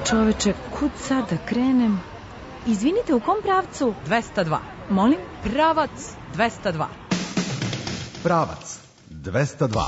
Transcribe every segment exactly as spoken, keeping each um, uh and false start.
čoveče, kud sad da krenem? Izvinite, u kom pravcu? dvesta dva. Molim? Pravac dvesta dva. Pravac dvesta dva.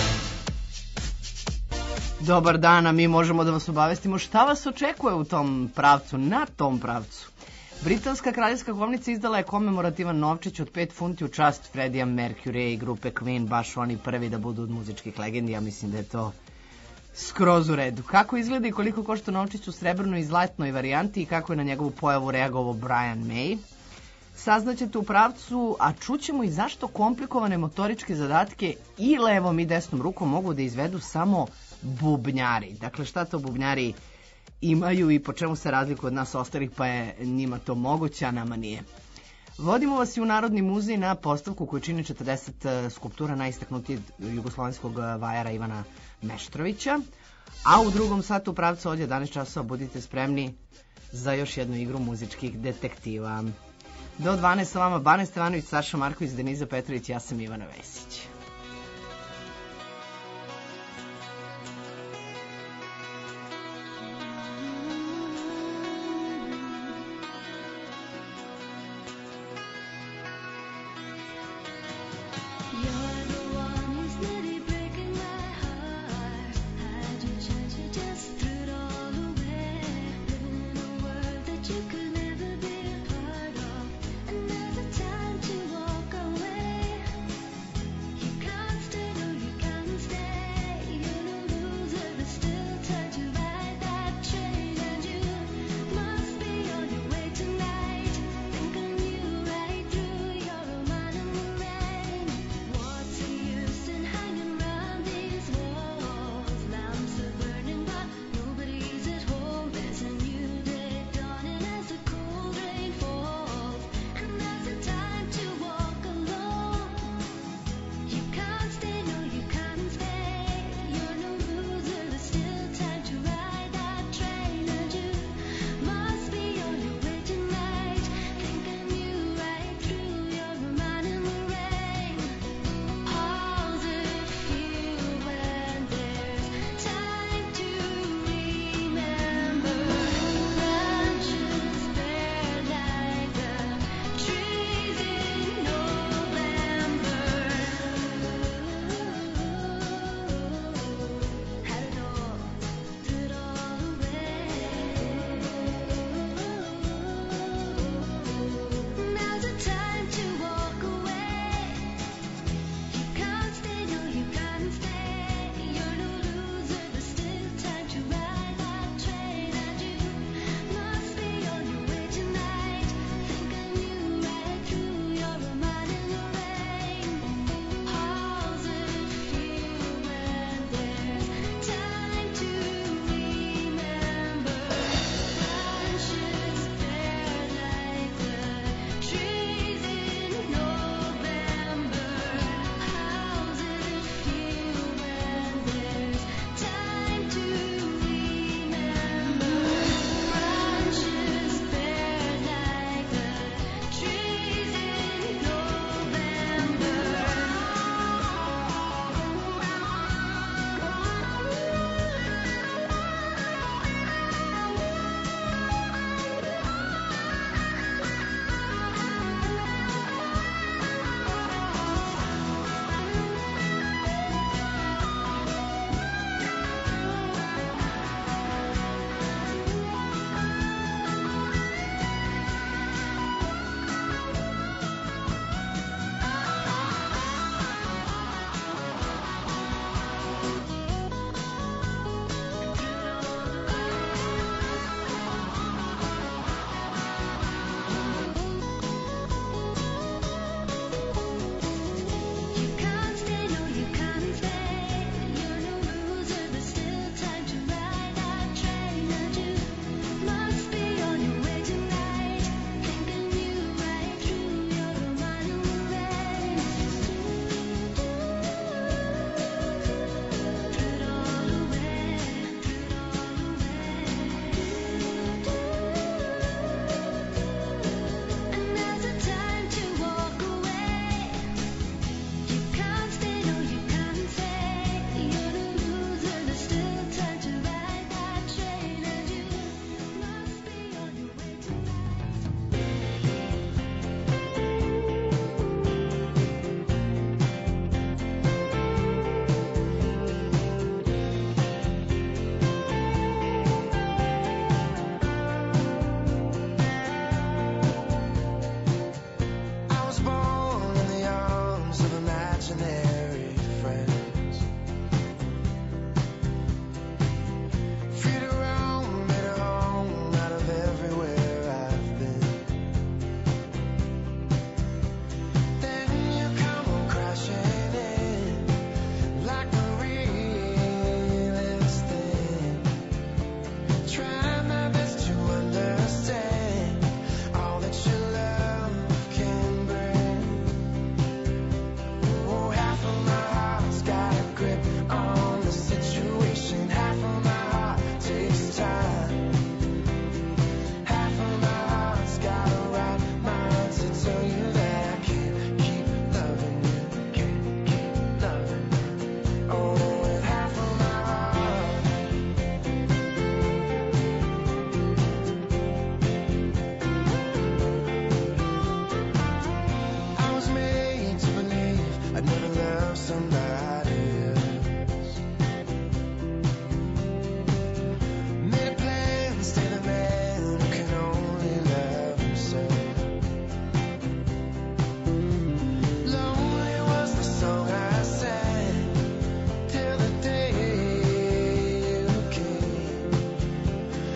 Dobar dan, a mi možemo da vas obavestimo šta vas očekuje u tom pravcu, na tom pravcu. Britanska kraljevska kovnica izdala je komemorativan novčić od pet funti u čast Freddija Mercury i grupe Queen, baš oni prvi da budu od muzičkih legendi, ja mislim da je to skroz u redu. Kako izgleda i koliko košta novčić u srebrnoj i zlatnoj varijanti i kako je na njegovu pojavu reagovao Brian May, saznaćete u pravcu, a čućemo i zašto komplikovane motoričke zadatke i levom i desnom rukom mogu da izvedu samo bubnjari. Dakle, šta to bubnjari imaju i po čemu se razlikuju od nas ostalih, pa je njima to moguće, a nama nije. Vodimo vas i u Narodni muzej na postavku koju čini četrdeset skulptura najistaknutijeg jugoslovenskog vajara Ivana Meštrovića, a u drugom satu u pravcu od jedanaest časova budite spremni za još jednu igru muzičkih detektiva. Do dvanaest sa vama Bane Stevanović, Saša Marković, Deniza Petrović, ja sam Ivana Vesić. You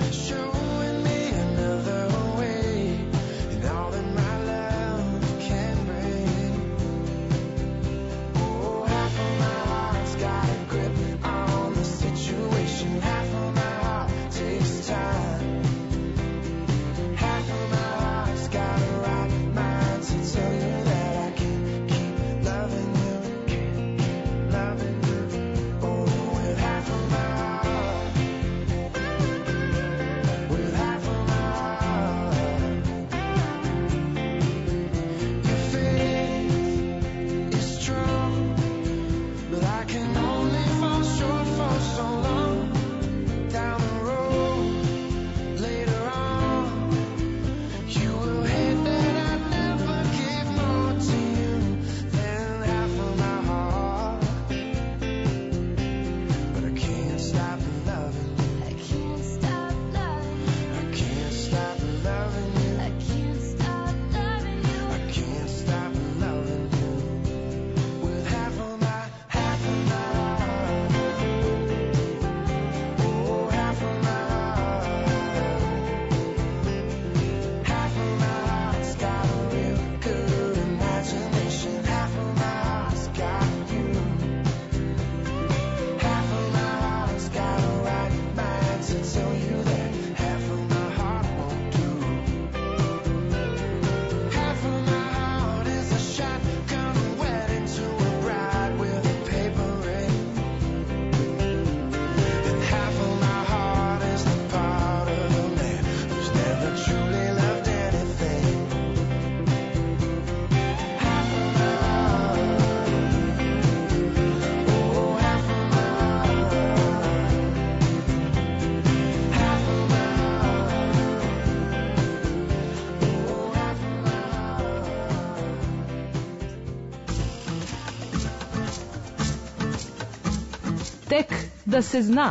Tek da se zna.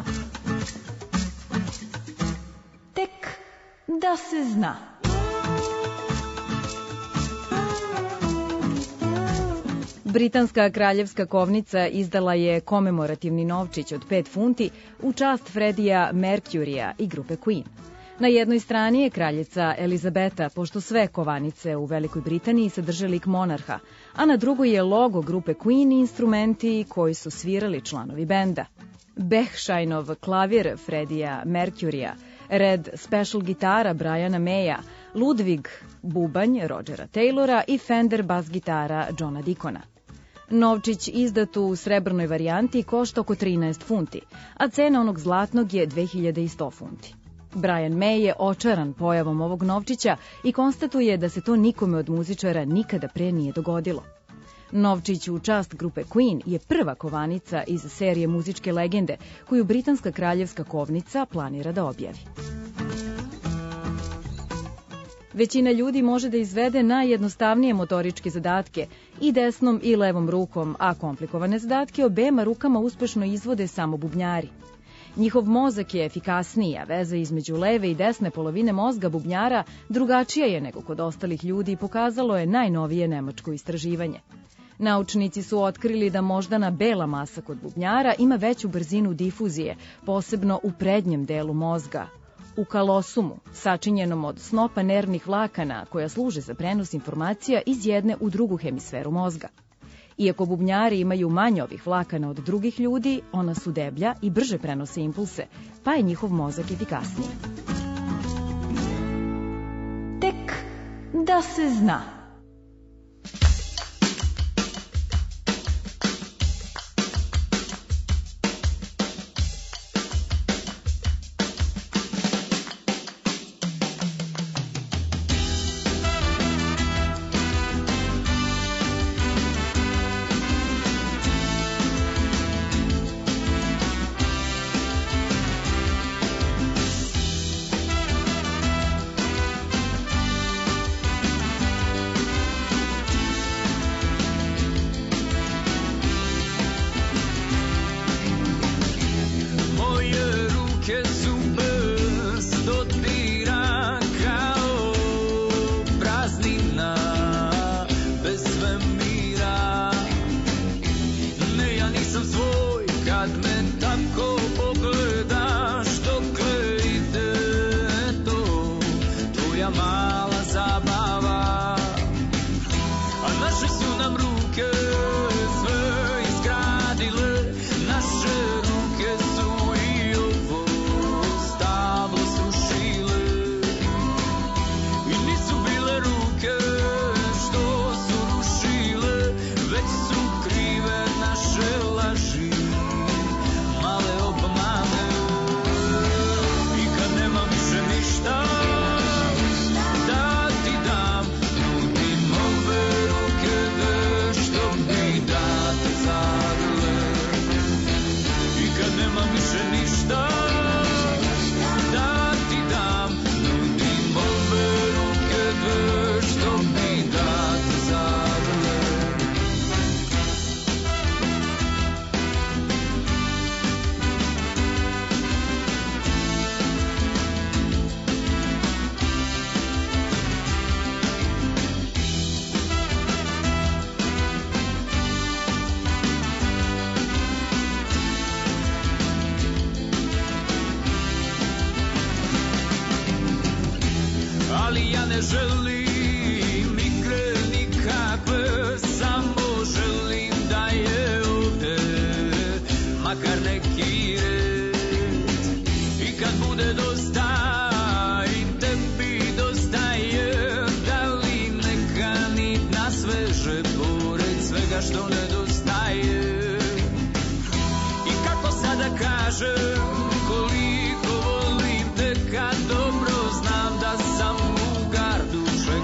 Tek da se zna. Britanska kraljevska kovnica izdala je komemorativni novčić od pet funti u čast Freddija Mercurya i grupe Queen. Na jednoj strani je kraljica Elizabeta, pošto sve kovanice u Velikoj Britaniji sadrže lik monarha, a na drugoj je logo grupe Queen i instrumenti koji su svirali članovi benda. Bechsteinov klavir Freddija Mercurya, red special gitara Briana Maya, Ludwig bubanj Rodgera Taylora i Fender bas gitara Johna Deacona. Novčić izdat u srebrnoj varijanti košta oko trinaest funti, a cena onog zlatnog je dve hiljade sto funti. Brian May je očaran pojavom ovog novčića i konstatuje da se to nikome od muzičara nikada pre nije dogodilo. Novčić u čast grupe Queen je prva kovanica iz serije muzičke legende koju britanska kraljevska kovnica planira da objavi. Većina ljudi može da izvede najjednostavnije motoričke zadatke i desnom i levom rukom, a komplikovane zadatke obema rukama uspešno izvode samo bubnjari. Njihov mozak je efikasniji, a veza između leve i desne polovine mozga bubnjara drugačija je nego kod ostalih ljudi i pokazalo je najnovije nemačko istraživanje. Naučnici su otkrili da moždana bela masa kod bubnjara ima veću brzinu difuzije, posebno u prednjem delu mozga, u kalosumu, sačinjenom od snopa nervnih vlakana koja služe za prenos informacija iz jedne u drugu hemisferu mozga. Iako bubnjari imaju manje ovih vlakana od drugih ljudi, ona su deblja i brže prenose impulse, pa je njihov mozak efikasniji. Tek da se zna. moja mala zabava, a naše su nam ruke sve izgradile, naše ruke su i ovo stablo srušile. I nisu bile ruke što su rušile, već su krive naše laži, male obmane. I kad nema više ništa da ti dam, nudim ove ruke što bi da te zagrle. I kad nema više ništa da ti dam, nudim ove ruke što bi da te zagrle. Ali ja ne želim igre nikakve, samo želim da je ovde makar neki red. I kad bude dosta i tebi dosta je, da li neka nit na sveže pored svega što nedostaje. I kako sada kažem koliko volim te, kad dobro znam da sam u gardu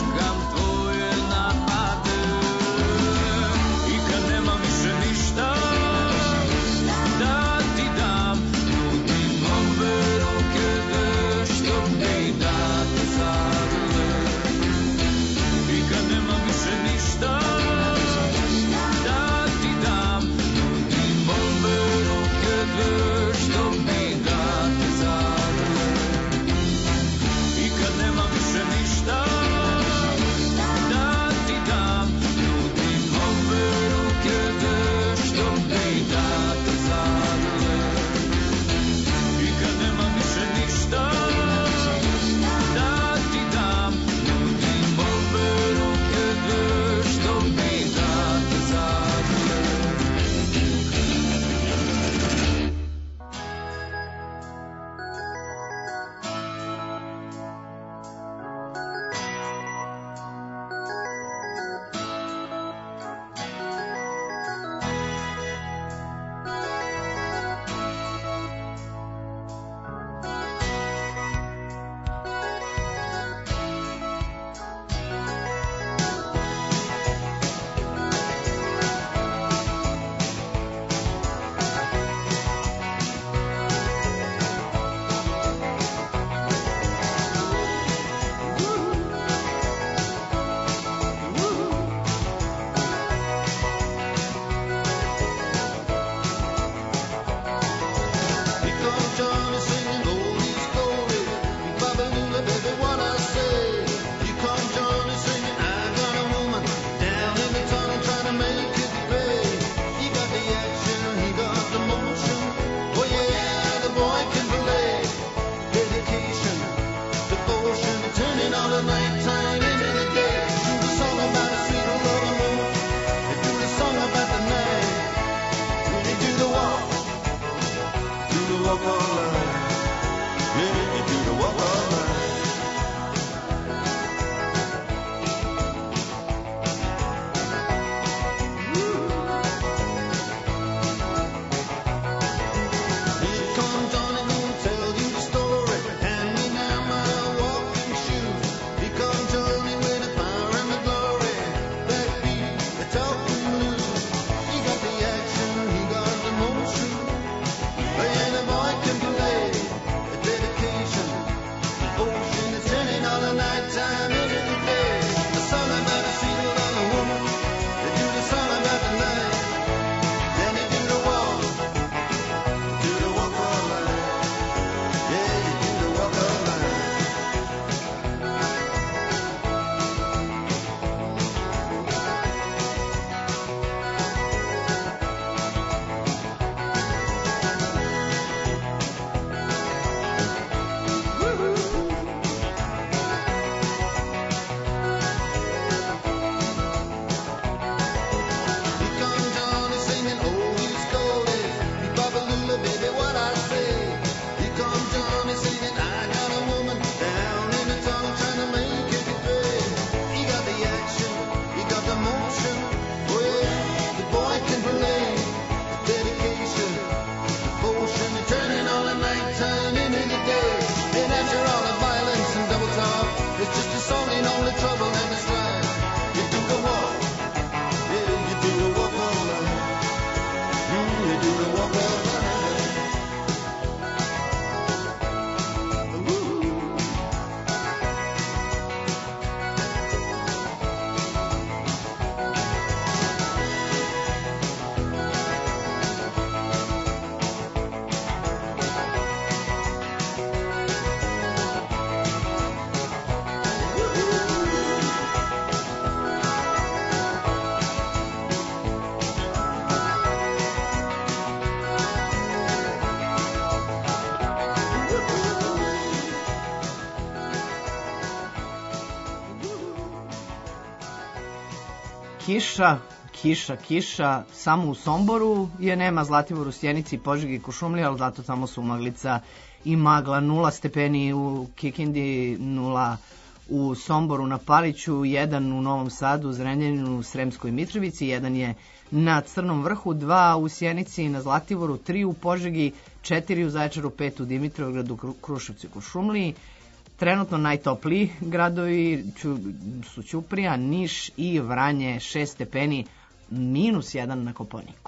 kiša, kiša, kiša, samo u Somboru je nema, Zlatiboru, Sjenici, Požegi i Kuršumliji, ali zato tamo su maglica i magla. Nula stepeni u Kikindi, nula u Somboru na Paliću, jedan u Novom Sadu, Zrenjaninu, Sremskoj Mitrovici, jedan je na Crnom Vrhu, dva u Sjenici i na Zlatiboru, tri u Požegi, četiri u Zaječaru, pet u Dimitrovgradu, Kruševcu i Kuršumliji. Trenutno najtopliji gradovi su Ćuprija, Niš i Vranje, šest stepeni, minus jedan na Kopaoniku.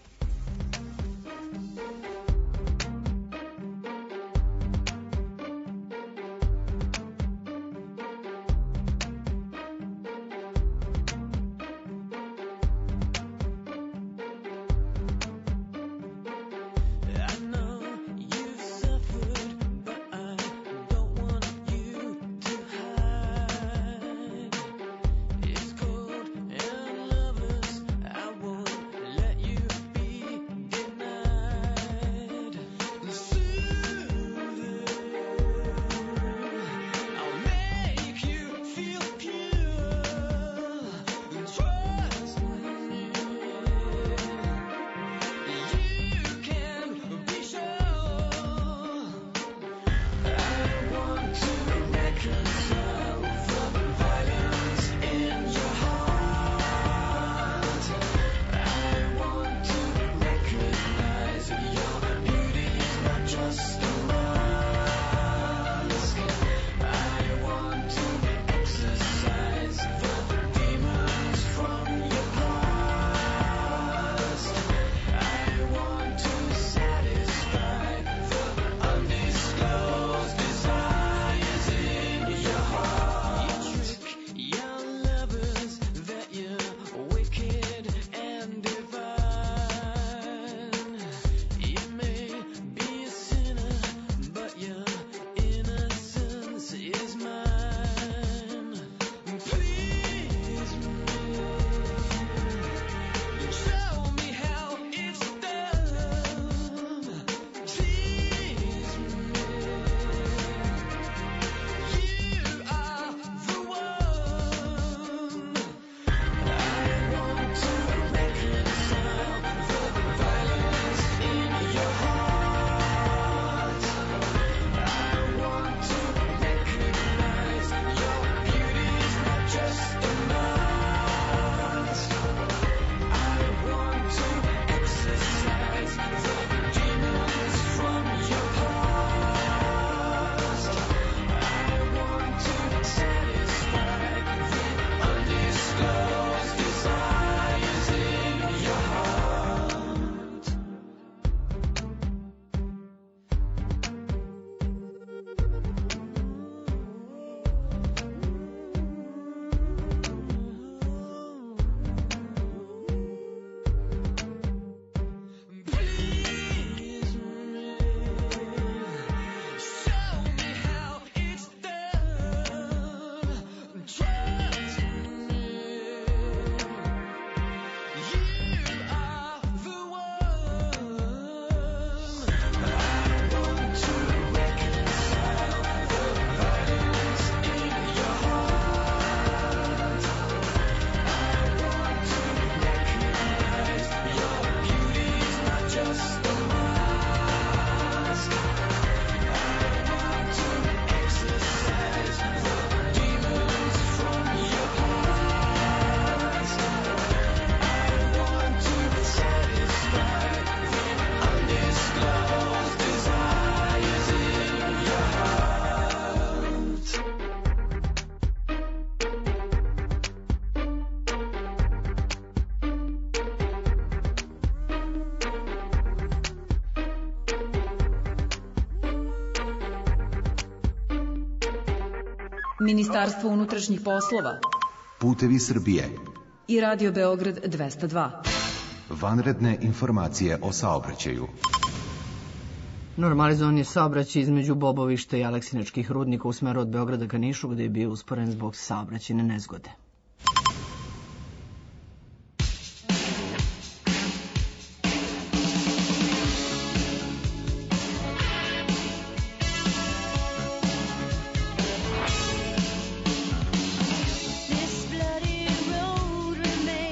Ministarstvo unutrašnjih poslova, Putevi Srbije i Radio Beograd dvesta dva. Vanredne informacije o saobraćaju. Normalizovan je saobraćaj između Bobovišta i Aleksinačkih rudnika u smeru od Beograda ka Nišu, gde je bio usporen zbog saobraćajne nezgode. This bloody road remains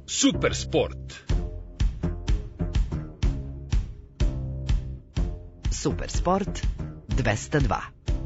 Super sport. Super sport dvesta dva.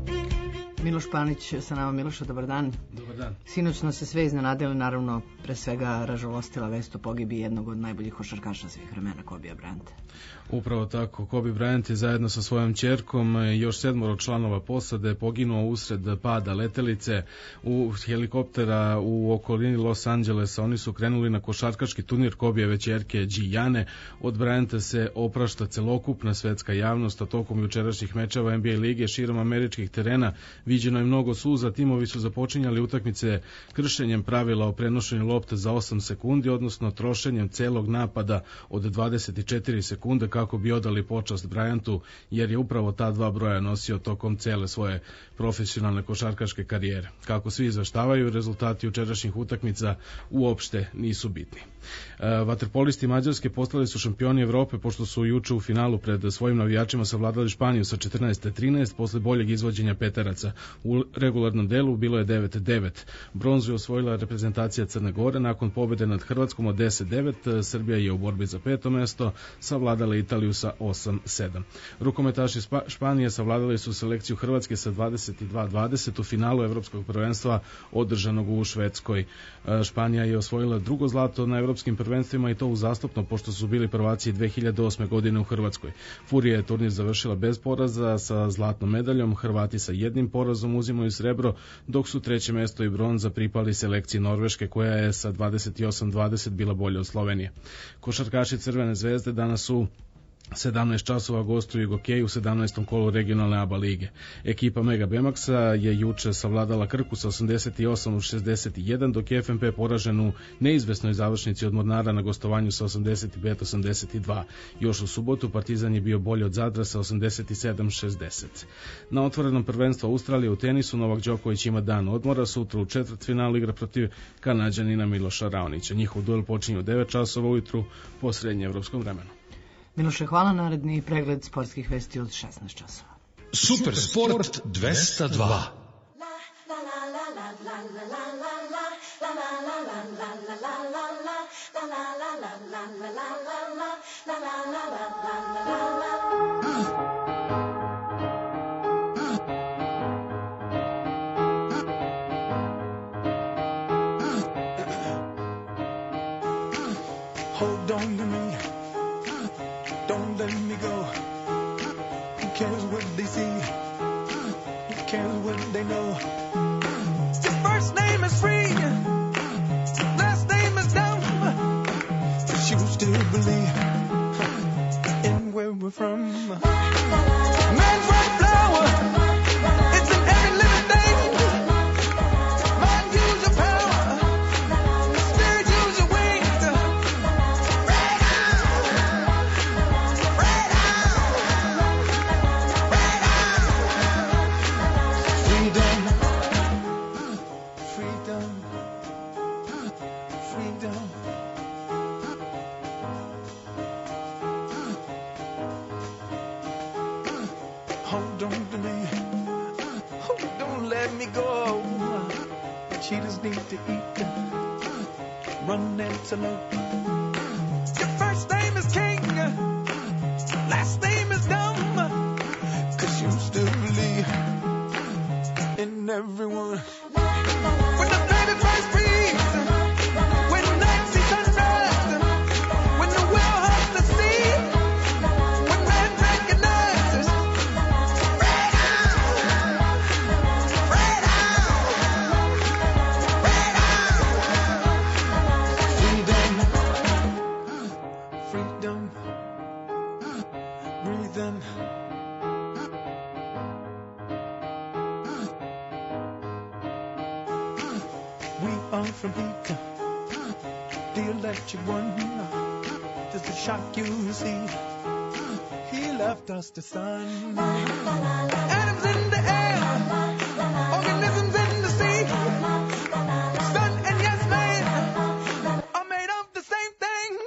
Miloš Panić sa nama. Miloša, dobar dan. Dobar dan. Sinoć smo se sve iznenadili, naravno, pre svega ražalostila vest o pogibi jednog od najboljih košarkaša svih vremena, Kobija Bryanta. Upravo tako, Kobe Bryant je zajedno sa svojom ćerkom i još sedmoro članova posade poginuo usred pada letelice u helikoptera u okolini Los Angelesa. Oni su krenuli na košarkaški turnir Kobijeve ćerke Gijane. Od Bryanta se oprašta celokupna svetska javnost, a tokom jučerašnjih mečeva N B A lige širom američkih terena viđeno je mnogo suza. Timovi su započinjali utakmice kršenjem pravila o prenošenju lopte za osam sekundi, odnosno trošenjem celog napada od dvadeset četiri sekunde kako bi odali počast Bryantu, jer je upravo ta dva broja nosio tokom cele svoje profesionalne košarkaške karijere. Kako svi izveštavaju, rezultati jučerašnjih utakmica uopšte nisu bitni. Vaterpolisti Mađarske postali su šampioni Evrope pošto su juče u finalu pred svojim navijačima savladali Španiju sa četrnaest trinaest posle boljeg izvođenja peteraca. U regularnom delu bilo je devet devet. Bronzu je osvojila reprezentacija Crne Gore nakon pobede nad Hrvatskom od deset devet. Srbija je u borbi za peto mesto savladala Italiju sa osam sedam. Rukometaši Španije savladali su selekciju Hrvatske sa dvadeset dva dvadeset u finalu evropskog prvenstva održanog u Švedskoj. Španija je osvojila drugo zlato na evropskim prvenstvima i to uzastopno pošto su bili prvaci dve hiljade osme. godine u Hrvatskoj. Furija je turnir završila bez poraza sa zlatnom medaljom, Hrvati sa jednim porazom uzimaju srebro, dok su treće mesto i bronza pripali selekciji Norveške koja je sa dvadeset osam dvadeset bila bolja od Slovenije. Košarkaši Crvene zvezde danas su sedamnaest časova gostuju Gokeju u sedamnaestom kolu regionalne A B A lige. Ekipa Mega Bemaxa je juče savladala Krku sa osamdeset osam šezdeset jedan, dok je F N P poražen u neizvesnoj završnici od Mornara na gostovanju sa osamdeset pet osamdeset dva. Još u subotu Partizan je bio bolji od Zadra sa osamdeset sedam šezdeset. Na otvorenom prvenstvu Australije u tenisu Novak Đoković ima dan odmora, sutra u četvrtfinalu igra protiv Kanađanina Miloša Raonića. Njihov duel počinje u devet časova ujutru po srednjeevropskom vremenu. Miloše, hvala. Naredni pregled sportskih vesti od šesnaest časova. Super sport dvesta dva. Hold on to me. Don't let me go. Who cares what they see? Who cares what they know? Your first name is free, last name is dumb, but you still believe in where we're from. Man's right flower, it's in every living thing. Mind, use your power. Spirit, use your wings. Hold on to me. Oh, don't let me go. Cheetahs need to eat. Run antelope. Your first name is King. Last name is Dumb. Cause you still believe in everyone. When the planet first breathes. When night sees sunrise. When the whale hugs the sea. When man recognizes. Freedom, breathe in. We are from heat, the electric one. Just the shock you see. He left us the sun. Atoms in the air, organisms in the sea. Sun and yes man are made of the same things.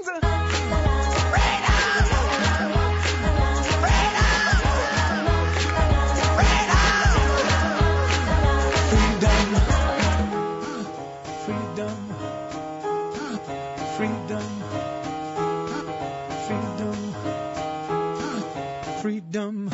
Freedom, freedom, freedom, freedom, freedom.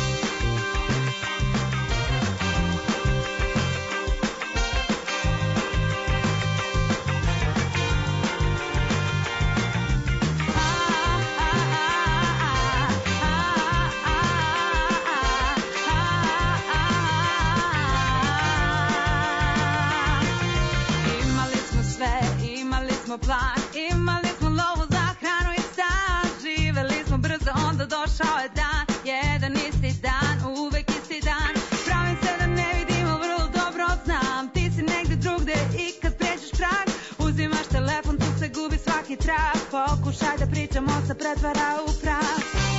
Plan. Imali smo lovu za hranu i stan, živeli smo brzo, onda došao je dan, jedan isti dan, uvek isti dan. Pravim se da ne vidim, ali vrlo dobro znam, ti si negde drugde i kad pređeš prag, uzimaš telefon, tu se gubi svaki trag, pokušaj da pričamo, se pretvara u prah.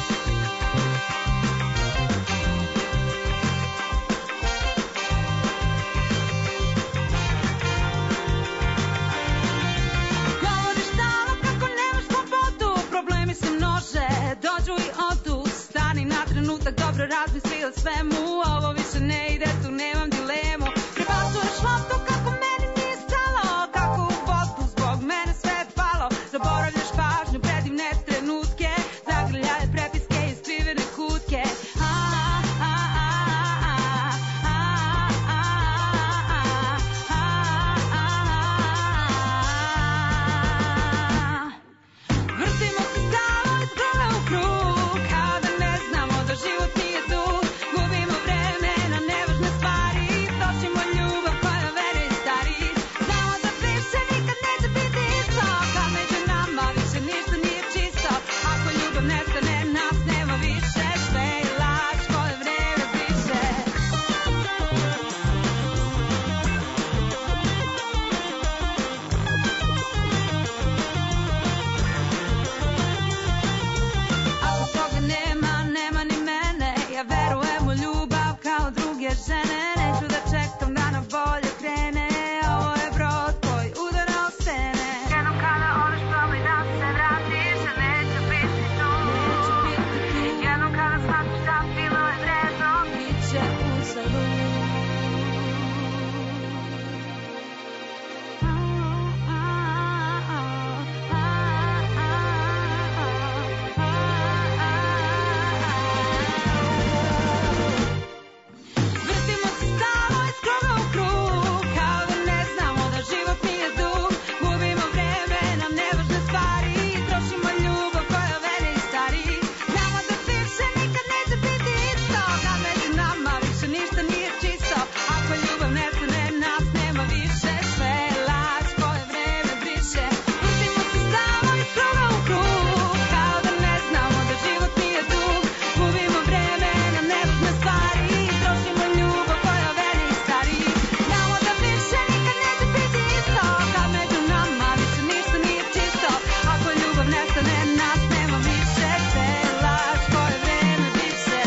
Dođu i odu, stani na trenutak, dobro razmisli o svemu, ovo više ne ide, tu nemam dilemu. Prebacuješ loptu kako meni nije stalo, kako u vodu zbog mene sve je palo. Zaboravljaš pažnju, predivne trenutke, zagrljaje prepiske i skrivene kutke. Vrtimo se stalo iz kruna u krug, kao da ne znamo da život nije dug. Gubimo vreme na nevažne stvari, trošimo ljubav koja veri stari. Znamo da više nikad neće biti isto, kad među nama više ništa nije čisto. Ako ljubav nestane, nas nema više, sve je laž koje vreme briše. Ako toga nema, nema ni mene, ja verujem u ljubav kao druge žene. Neću da čekam da na bolje krene, ovo je brod koji udara o stene. Jednom kada odeš probaj da se vratiš, a neće biti tu. Jednom kada shvatiš da bilo je vredno, bit će uzalud. Vrtimo se stalo iz kruga u krug, kao da ne znamo da život nije dug. Gubimo vreme na nevažne stvari, trošimo ljubav koja veri stari. Znamo da više nikad neće biti isto, kad među nama više ništa nije čisto. Ako ljubav nestane, nas nema više, sve je laž koje vreme briše. Vrtimo se stalo iz kruga u krug, kao da ne znamo da život nije dug. Gubimo vreme na nevažne stvari, trošimo ljubav koja veri stari. Znamo da više nikad neće biti isto, kad među nama više ništa nije čisto. Ako ljubav nestane, nas nema više, sve je laž koje vreme briše.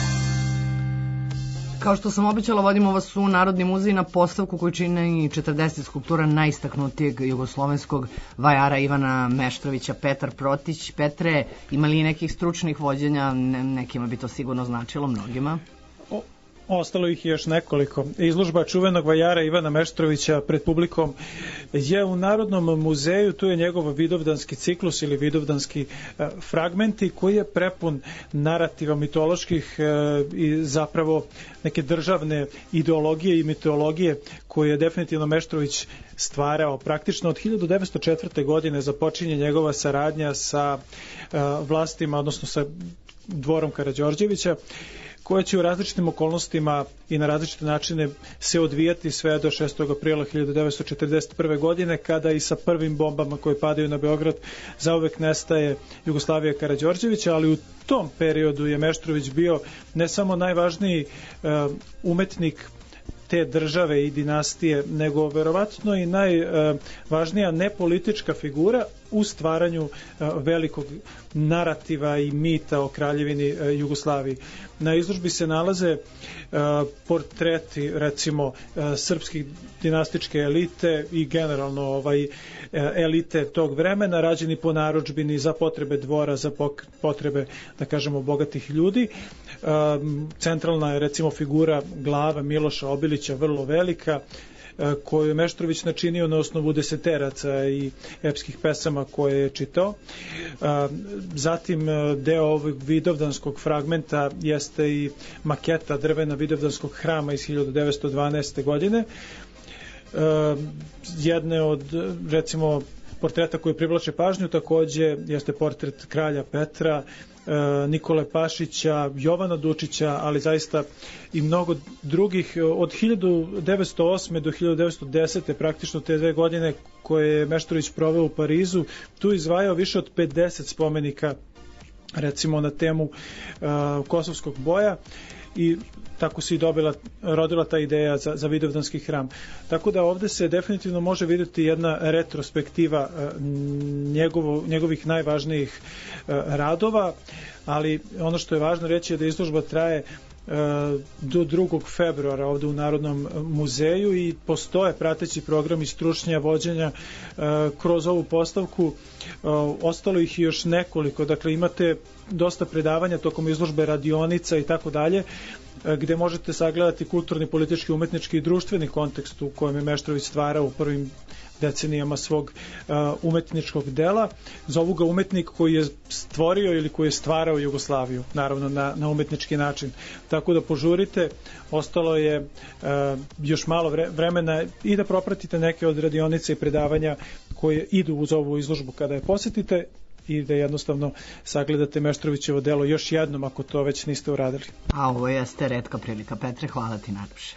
Kao što sam obećala, vodimo vas u Narodni muzej na postavku koju čine i četrdeset skulptura najistaknutijeg jugoslovenskog vajara Ivana Meštrovića, Petar Protić. Petre, ima li nekih stručnih vođenja? Ne- nekima bi to sigurno značilo, mnogima. Ostalo ih je još nekoliko. Izložba čuvenog vajara Ivana Meštrovića pred publikom je u Narodnom muzeju, tu je njegov vidovdanski ciklus ili vidovdanski e, fragmenti koji je prepun narativa mitoloških e, i zapravo neke državne ideologije i mitologije koje je definitivno Meštrović stvarao. Praktično od hiljadu devetsto četvrte. godine započinje njegova saradnja sa e, vlastima, odnosno sa dvorom Karađorđevića, koja će u različitim okolnostima i na različite načine se odvijati sve do šestog aprila hiljadu devetsto četrdeset prve. godine, kada i sa prvim bombama koje padaju na Beograd zauvek nestaje Jugoslavija Karađorđevića, ali u tom periodu je Meštrović bio ne samo najvažniji uh, umetnik te države i dinastije, nego verovatno i najvažnija nepolitička figura u stvaranju velikog narativa i mita o kraljevini Jugoslaviji. Na izložbi se nalaze portreti, recimo, srpskih dinastičke elite i generalno ovaj elite tog vremena, rađeni po narudžbini za potrebe dvora, za potrebe, da kažemo, bogatih ljudi. Centralna je, recimo, figura glava Miloša Obilića, vrlo velika. koju je Meštrović načinio na osnovu deseteraca i epskih pesama koje je čitao. Zatim deo ovog vidovdanskog fragmenta jeste i maketa drvena vidovdanskog hrama iz hiljadu devetsto dvanaeste. godine. Jedne od, recimo, portreta koji privlače pažnju takođe jeste portret kralja Petra, Nikole Pašića, Jovana Dučića, ali zaista i mnogo drugih. Od hiljadu devetsto osme. do hiljadu devetsto desete. praktično te dve godine koje je Meštrović proveo u Parizu, tu izvajao više od pedeset spomenika, recimo na temu uh, kosovskog boja, i tako se i dobila, rodila ta ideja za, za vidovdanski hram. Tako da ovde se definitivno može vidjeti jedna retrospektiva njegovo, njegovih najvažnijih radova, ali ono što je važno reći je da izložba traje do drugog februara ovde u Narodnom muzeju i postoje prateći programi stručnja vođenja kroz ovu postavku. Ostalo ih još nekoliko, dakle imate dosta predavanja tokom izložbe, radionica i tako dalje, gde možete sagledati kulturni, politički, umetnički i društveni kontekst u kojem je Meštrović stvarao u prvim decenijama svog uh, umetničkog dela. Zovu ga umetnik koji je stvorio ili koji je stvarao Jugoslaviju, naravno na, na umetnički način. Tako da požurite, ostalo je uh, još malo vremena i da propratite neke od radionica i predavanja koje idu uz ovu izložbu kada je posetite i da jednostavno sagledate Meštrovićevo delo još jednom ako to već niste uradili. A ovo jeste retka prilika. Petre, hvala ti najlepše.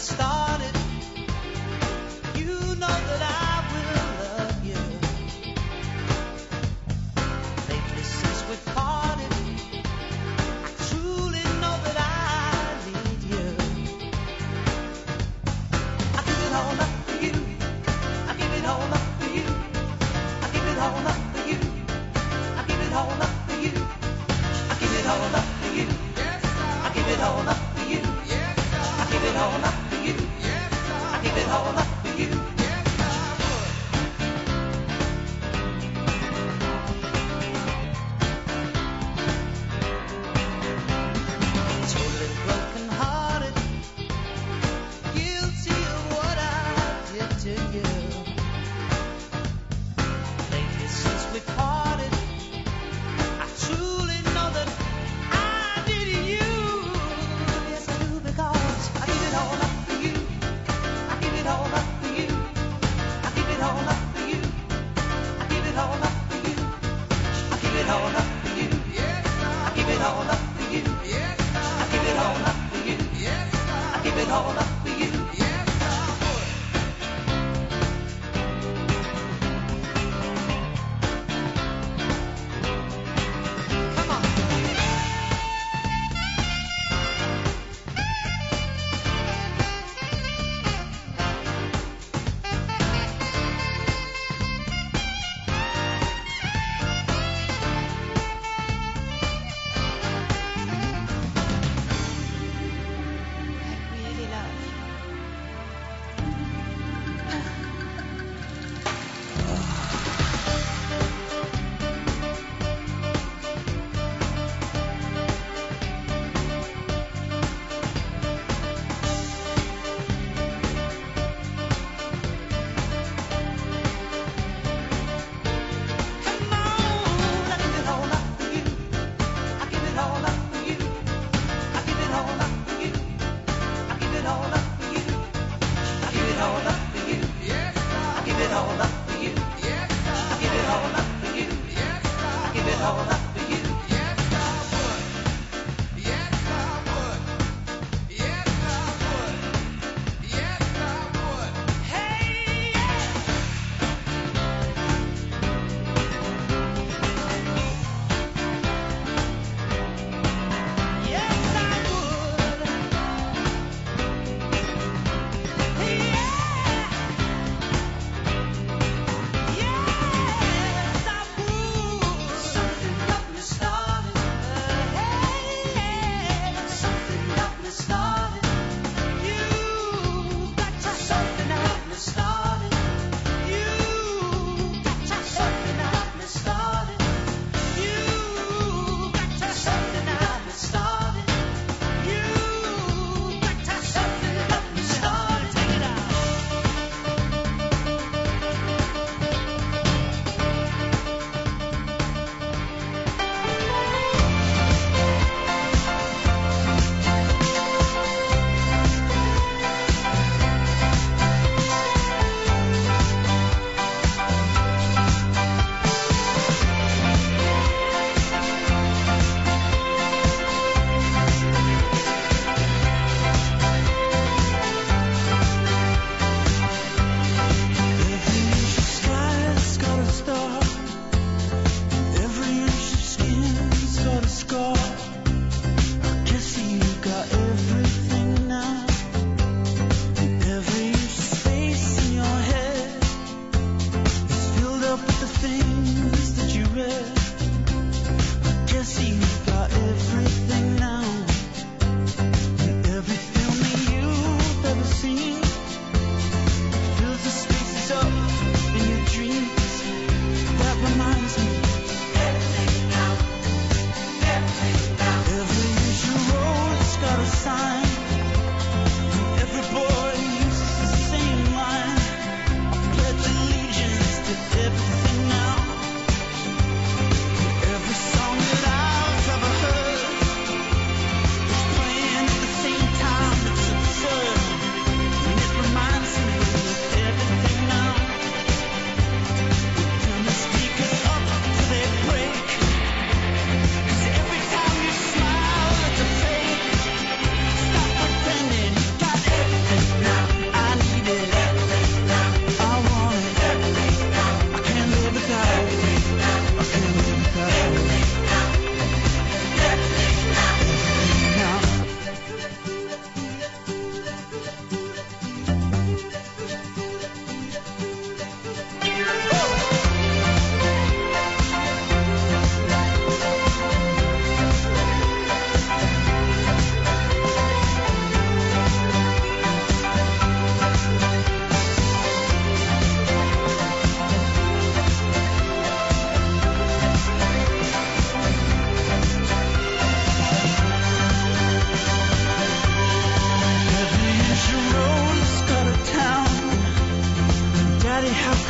started. You know that I will love you. Lately since we parted, I truly know that I need you. I give it all up for you. I give it all up for you. I give it all up for you. I give it all up for you. I give it all up for you. I give it all up for you. I give it all up for you.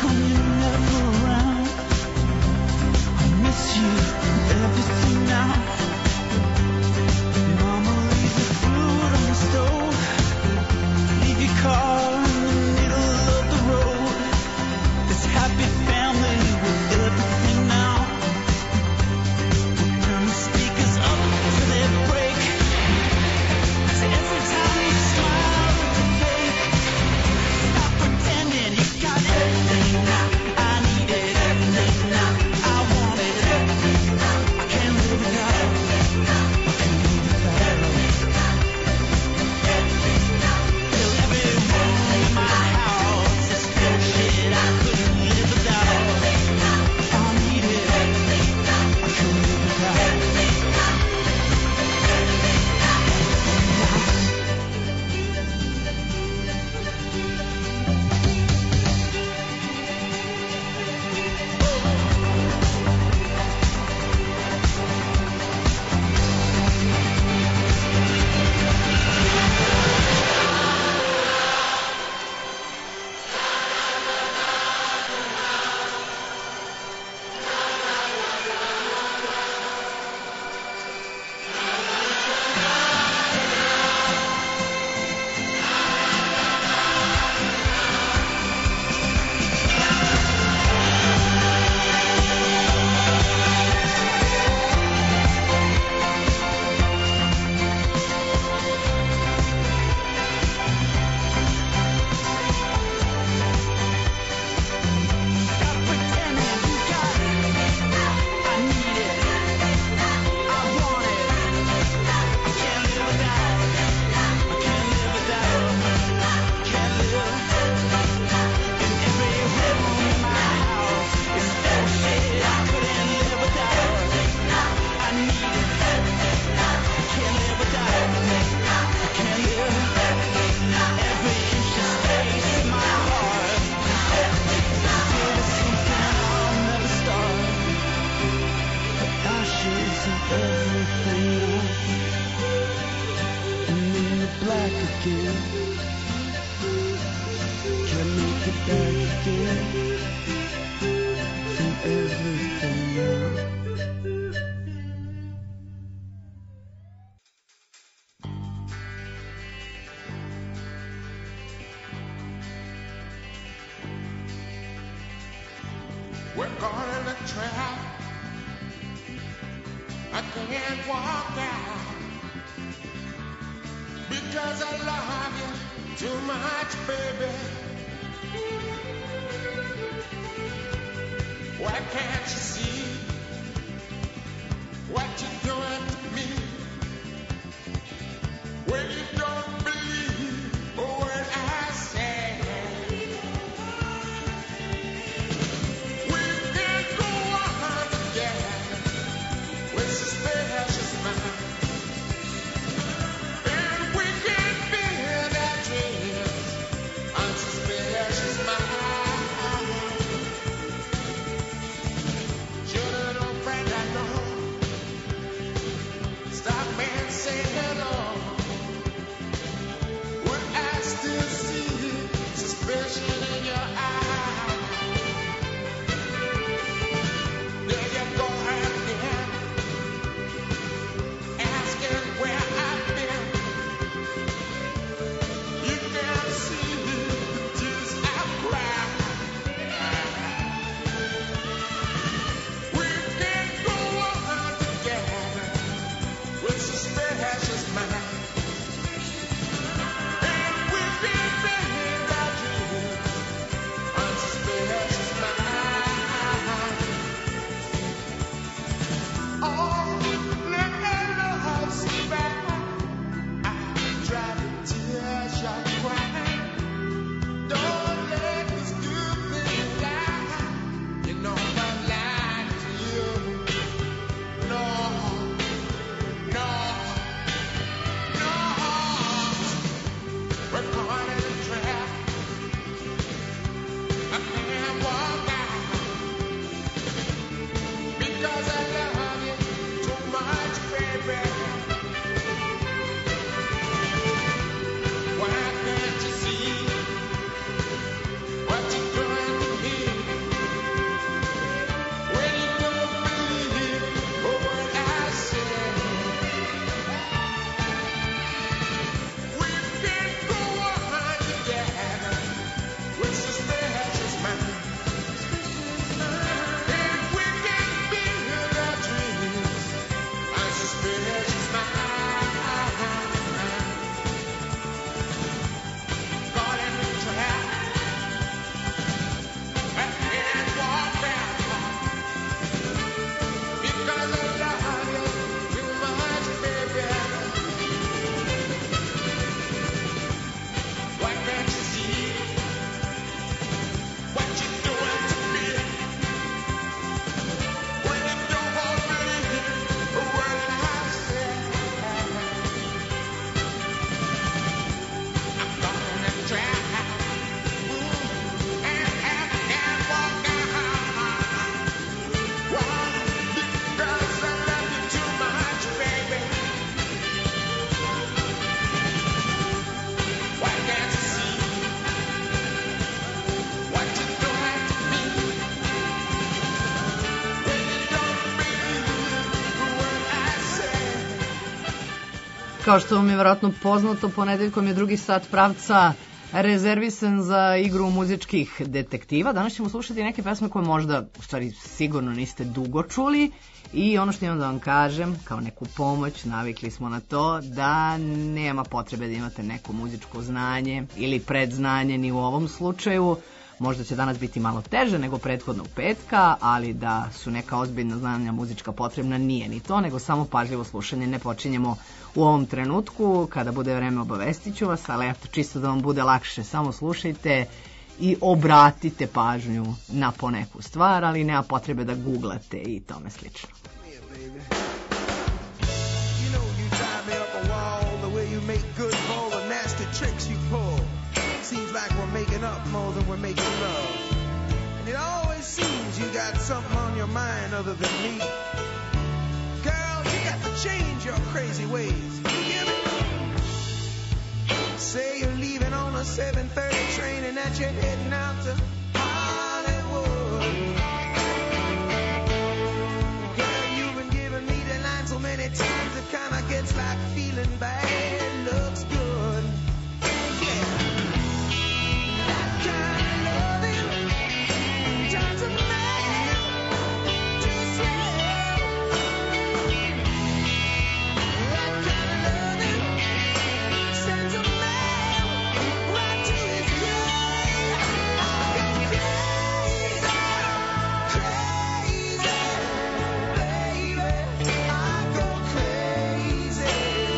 come you're never around? I miss you and everything now. Mama, leave the food on the stove. Leave your car in the middle of the road. This happy family with everything now. We'll turn the speakers up till they break. So every time you smile, it's a fake. Stop pretending you got everything now. I need it, everything now. I want it, everything now. I can't live without it. I can't live without it. Fill every room in my house. It's bullshit. I couldn't live without it. I need it, everything now. I can't live without it. Stop pretending you got it. I need it. I want it. I can't live without it. I can't live without it. Can't live. In every room in my house is bullshit. I couldn't live without it. I need it. I can't live without it. I can't live. Every inch of space in my heart. There's something I'll never start. The ashes of everything, and then the black again. Can't make it back again from everything now. We're caught in a trap. I can't walk out because I love you too much, baby. Why can't you see what you're doing to me? When you don't believe a word I say. We can go on together with suspicious mind, and we can build our dreams on suspicious mind. drive. Ooh, and, and, and walk down. Why? Because I love you too much, baby. Why can't you see what you're doing to me? When you don't believe what I say. Kao što vam je vjerojatno poznato, ponedeljkom je drugi sat pravca rezervisan za igru muzičkih detektiva. Danas ćemo slušati neke pesme koje možda, u stvari sigurno niste dugo čuli, i ono što imam da vam kažem, kao neku pomoć, navikli smo na to da nema potrebe da imate neko muzičko znanje ili predznanje ni u ovom slučaju. Možda će danas biti malo teže nego prethodnog petka, ali da su neka ozbiljna znanja muzička potrebna nije ni to, nego samo pažljivo slušanje. Ne počinjemo u ovom trenutku, kada bude vreme obavestit ću vas, ali eto, čisto da vam bude lakše, samo slušajte i obratite pažnju na poneku stvar, ali nema potrebe da googlate i tome slično. You know you drive me up a wall, the way you make good of all the nasty tricks you pull. Seems like we're making up more than we're making love. And it always seems you got something on your mind other than me. Girl, you got to change your crazy ways. You hear me? Say you're leaving on a seven thirty train and that you're heading out to Hollywood. Girl, you've been giving me the line so many times it kinda gets like feeling bad looks good. Yeah. That kind of loving turns a man to slave. That kind of loving sends a man right to his grave. I go crazy, crazy, baby. I go crazy.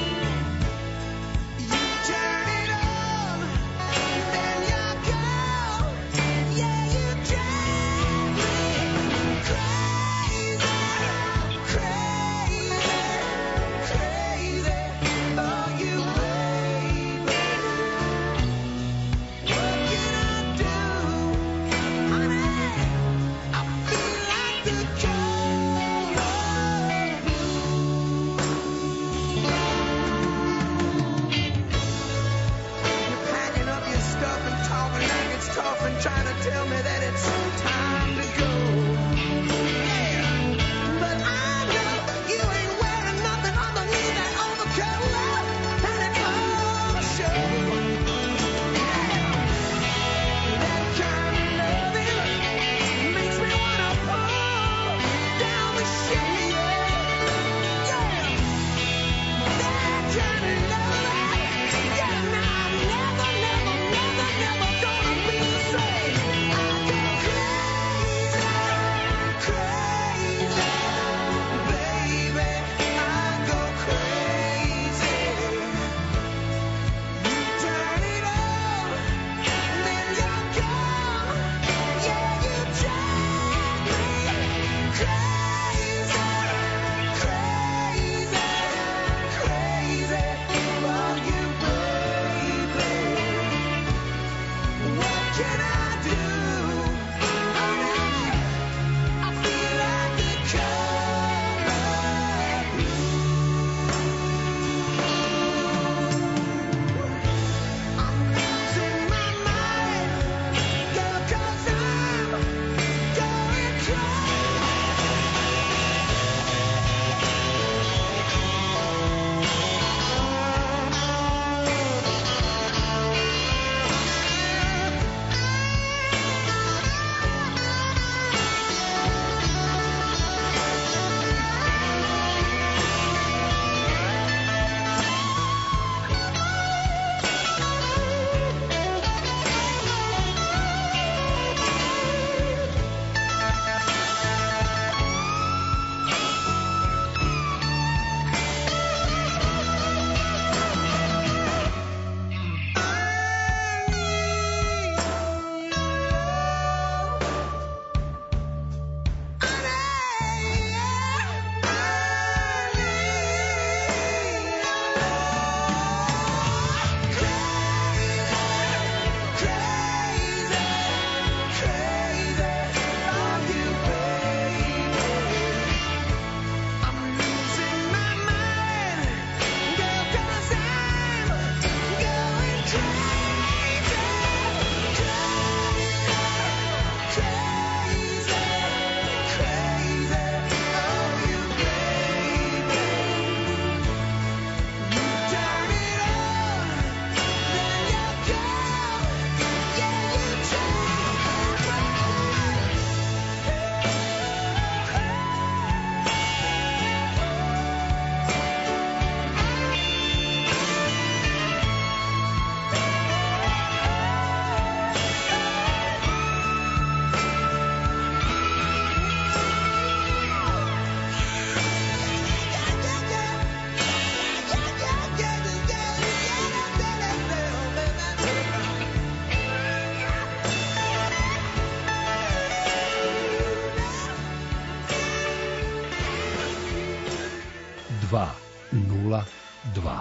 You turn it on, then you go. Yeah, you drive me crazy, crazy, crazy. Oh, you baby. What can I do, honey? I feel like the color You're packing up your stuff and talking like it's tough and trying to tell me that it's time to go. Yeah, but I know you ain't wearing nothing underneath that overcoat, and it's all a show. That kind of loving makes me wanna pull down the shade. Yeah, that kind of loving. Yeah, now I'm never, never, never, never gonna be the same. I go crazy, crazy, baby. I go crazy. You turn it on, then you're gone. Yeah, you drive me crazy, crazy, crazy. Oh, you baby. What can I do? Honey, I feel like the color blue. I'm losing my mind, girl, 'cause I'm going crazy. dva nula dva.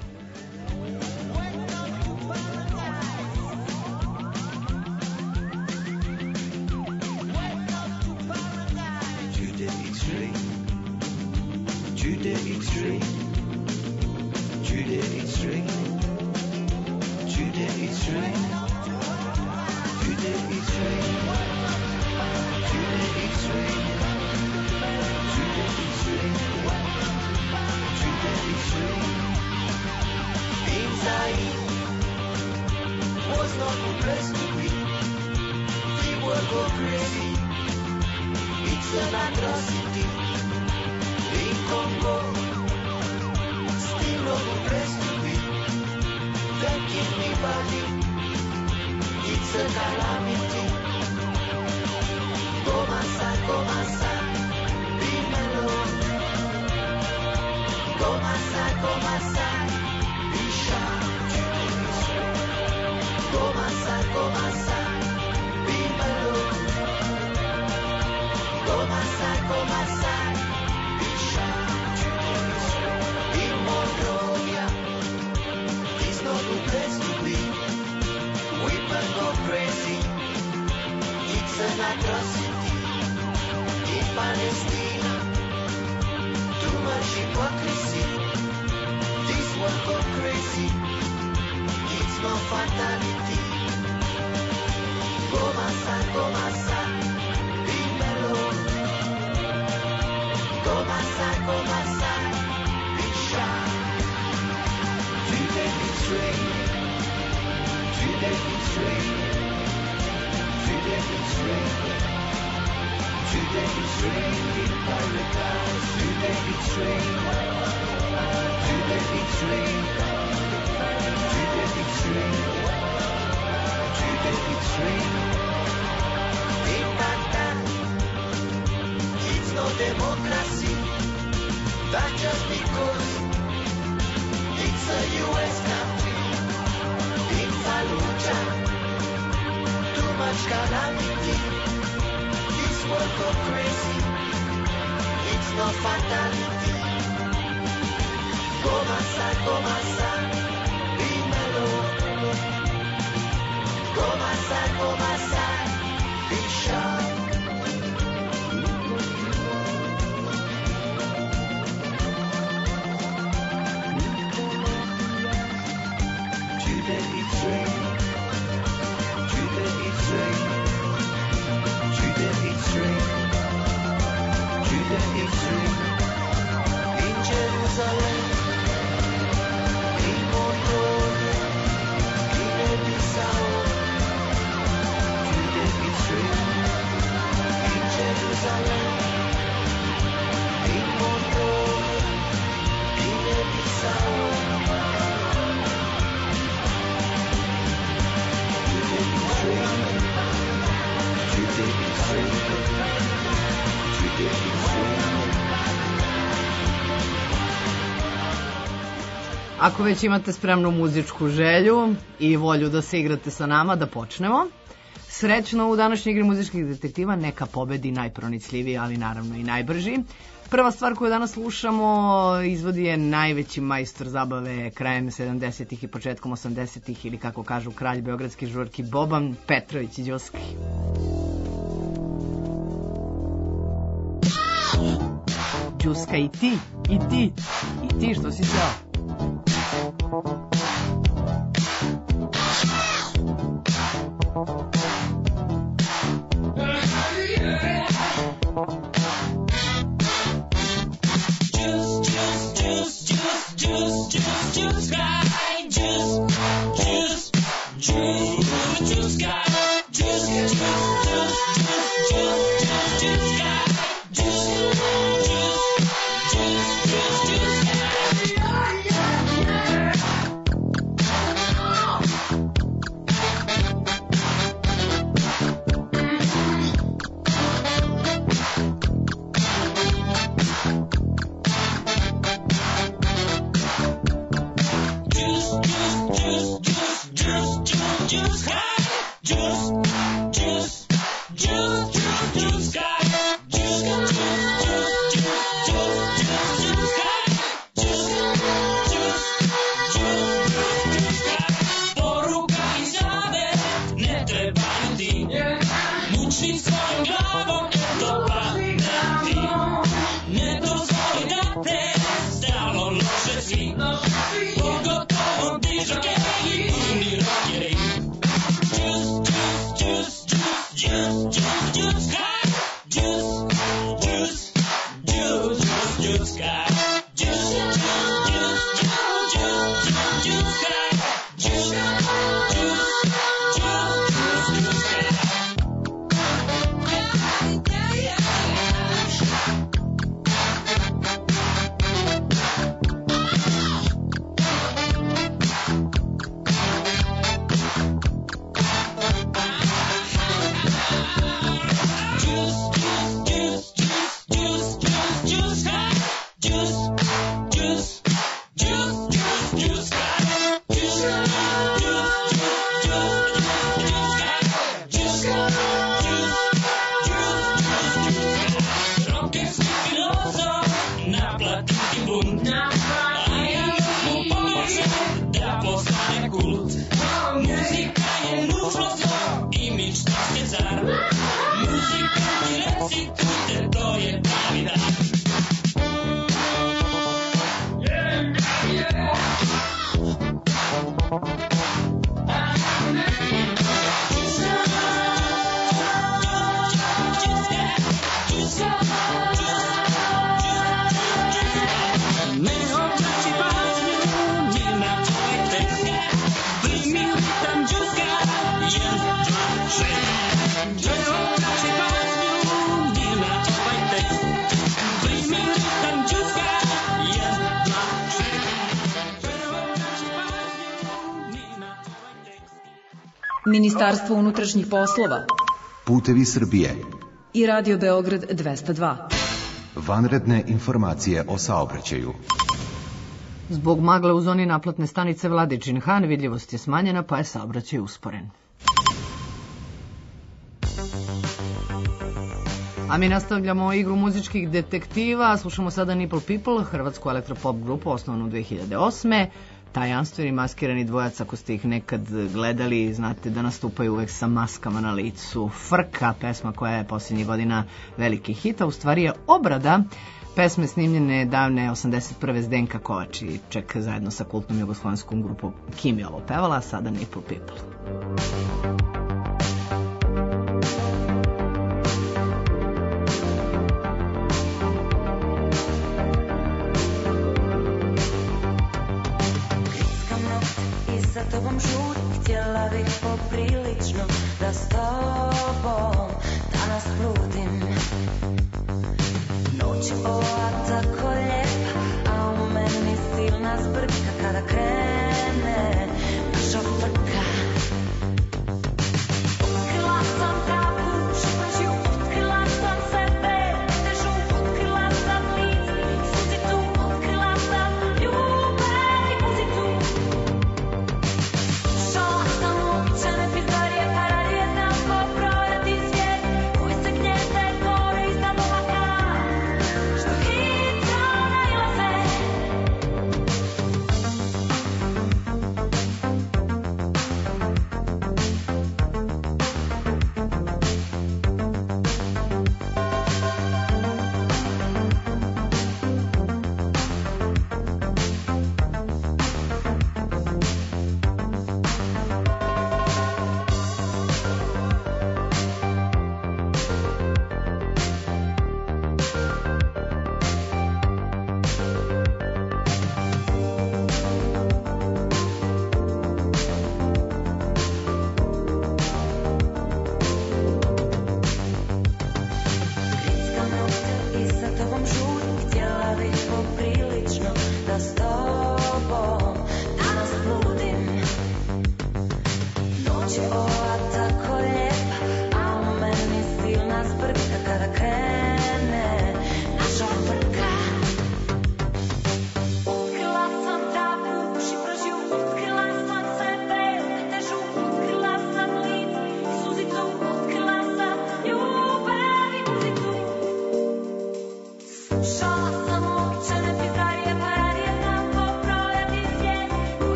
Ako već imate spremnu muzičku želju i volju da se igrate sa nama, da počnemo. Srećno u današnjoj igri muzičkih detektiva, neka pobedi najpronicljiviji, ali naravno i najbrži. Prva stvar koju danas slušamo izvodi je najveći majstor zabave krajem sedamdesetih i početkom osamdesetih, ili kako kažu kralj beogradske žurki Boban Petrović i Đuski. Đuska, i ti, i ti, i ti što si seo? trebaju ti. Mučni svojom glavom, eto padati. Ne dozvoli da te stalno lože svi. Pogotovo ti žokeji, puni rockeri. Juice, juice, juice, juice, juice, juice, sky. Juice, juice, juice, juice, juice, sky. Juice, juice, juice, juice, juice, juice, sky. Juice, juice, juice, juice, juice, sky. Ministarstvo unutrašnjih poslova Putevi Srbije i Radio Beograd dvesta dva. Vanredne informacije o saobraćaju. Zbog magle u zoni naplatne stanice Vladičin Han vidljivost je smanjena, pa je saobraćaj usporen. A mi nastavljamo igru muzičkih detektiva. Slušamo sada Nipple People, hrvatsku elektropop grupu osnovanu dve hiljade osme. Tajanstveni maskirani dvojac, ako ste ih nekad gledali, znate da nastupaju uvek sa maskama na licu. Frka, pesma koja je posljednjih godina veliki hit, a u stvari je obrada pesme snimljene davne osamdeset prve Zdenka Kovačiček zajedno sa kultnom jugoslovenskom grupom Kim je ovo pevala, a sada Nipple People. Za tobom žurim, htjela bih poprilično da s tobom danas ludim. Noć ova tako lijepa, a u meni silna zbrka kada krene naša frka.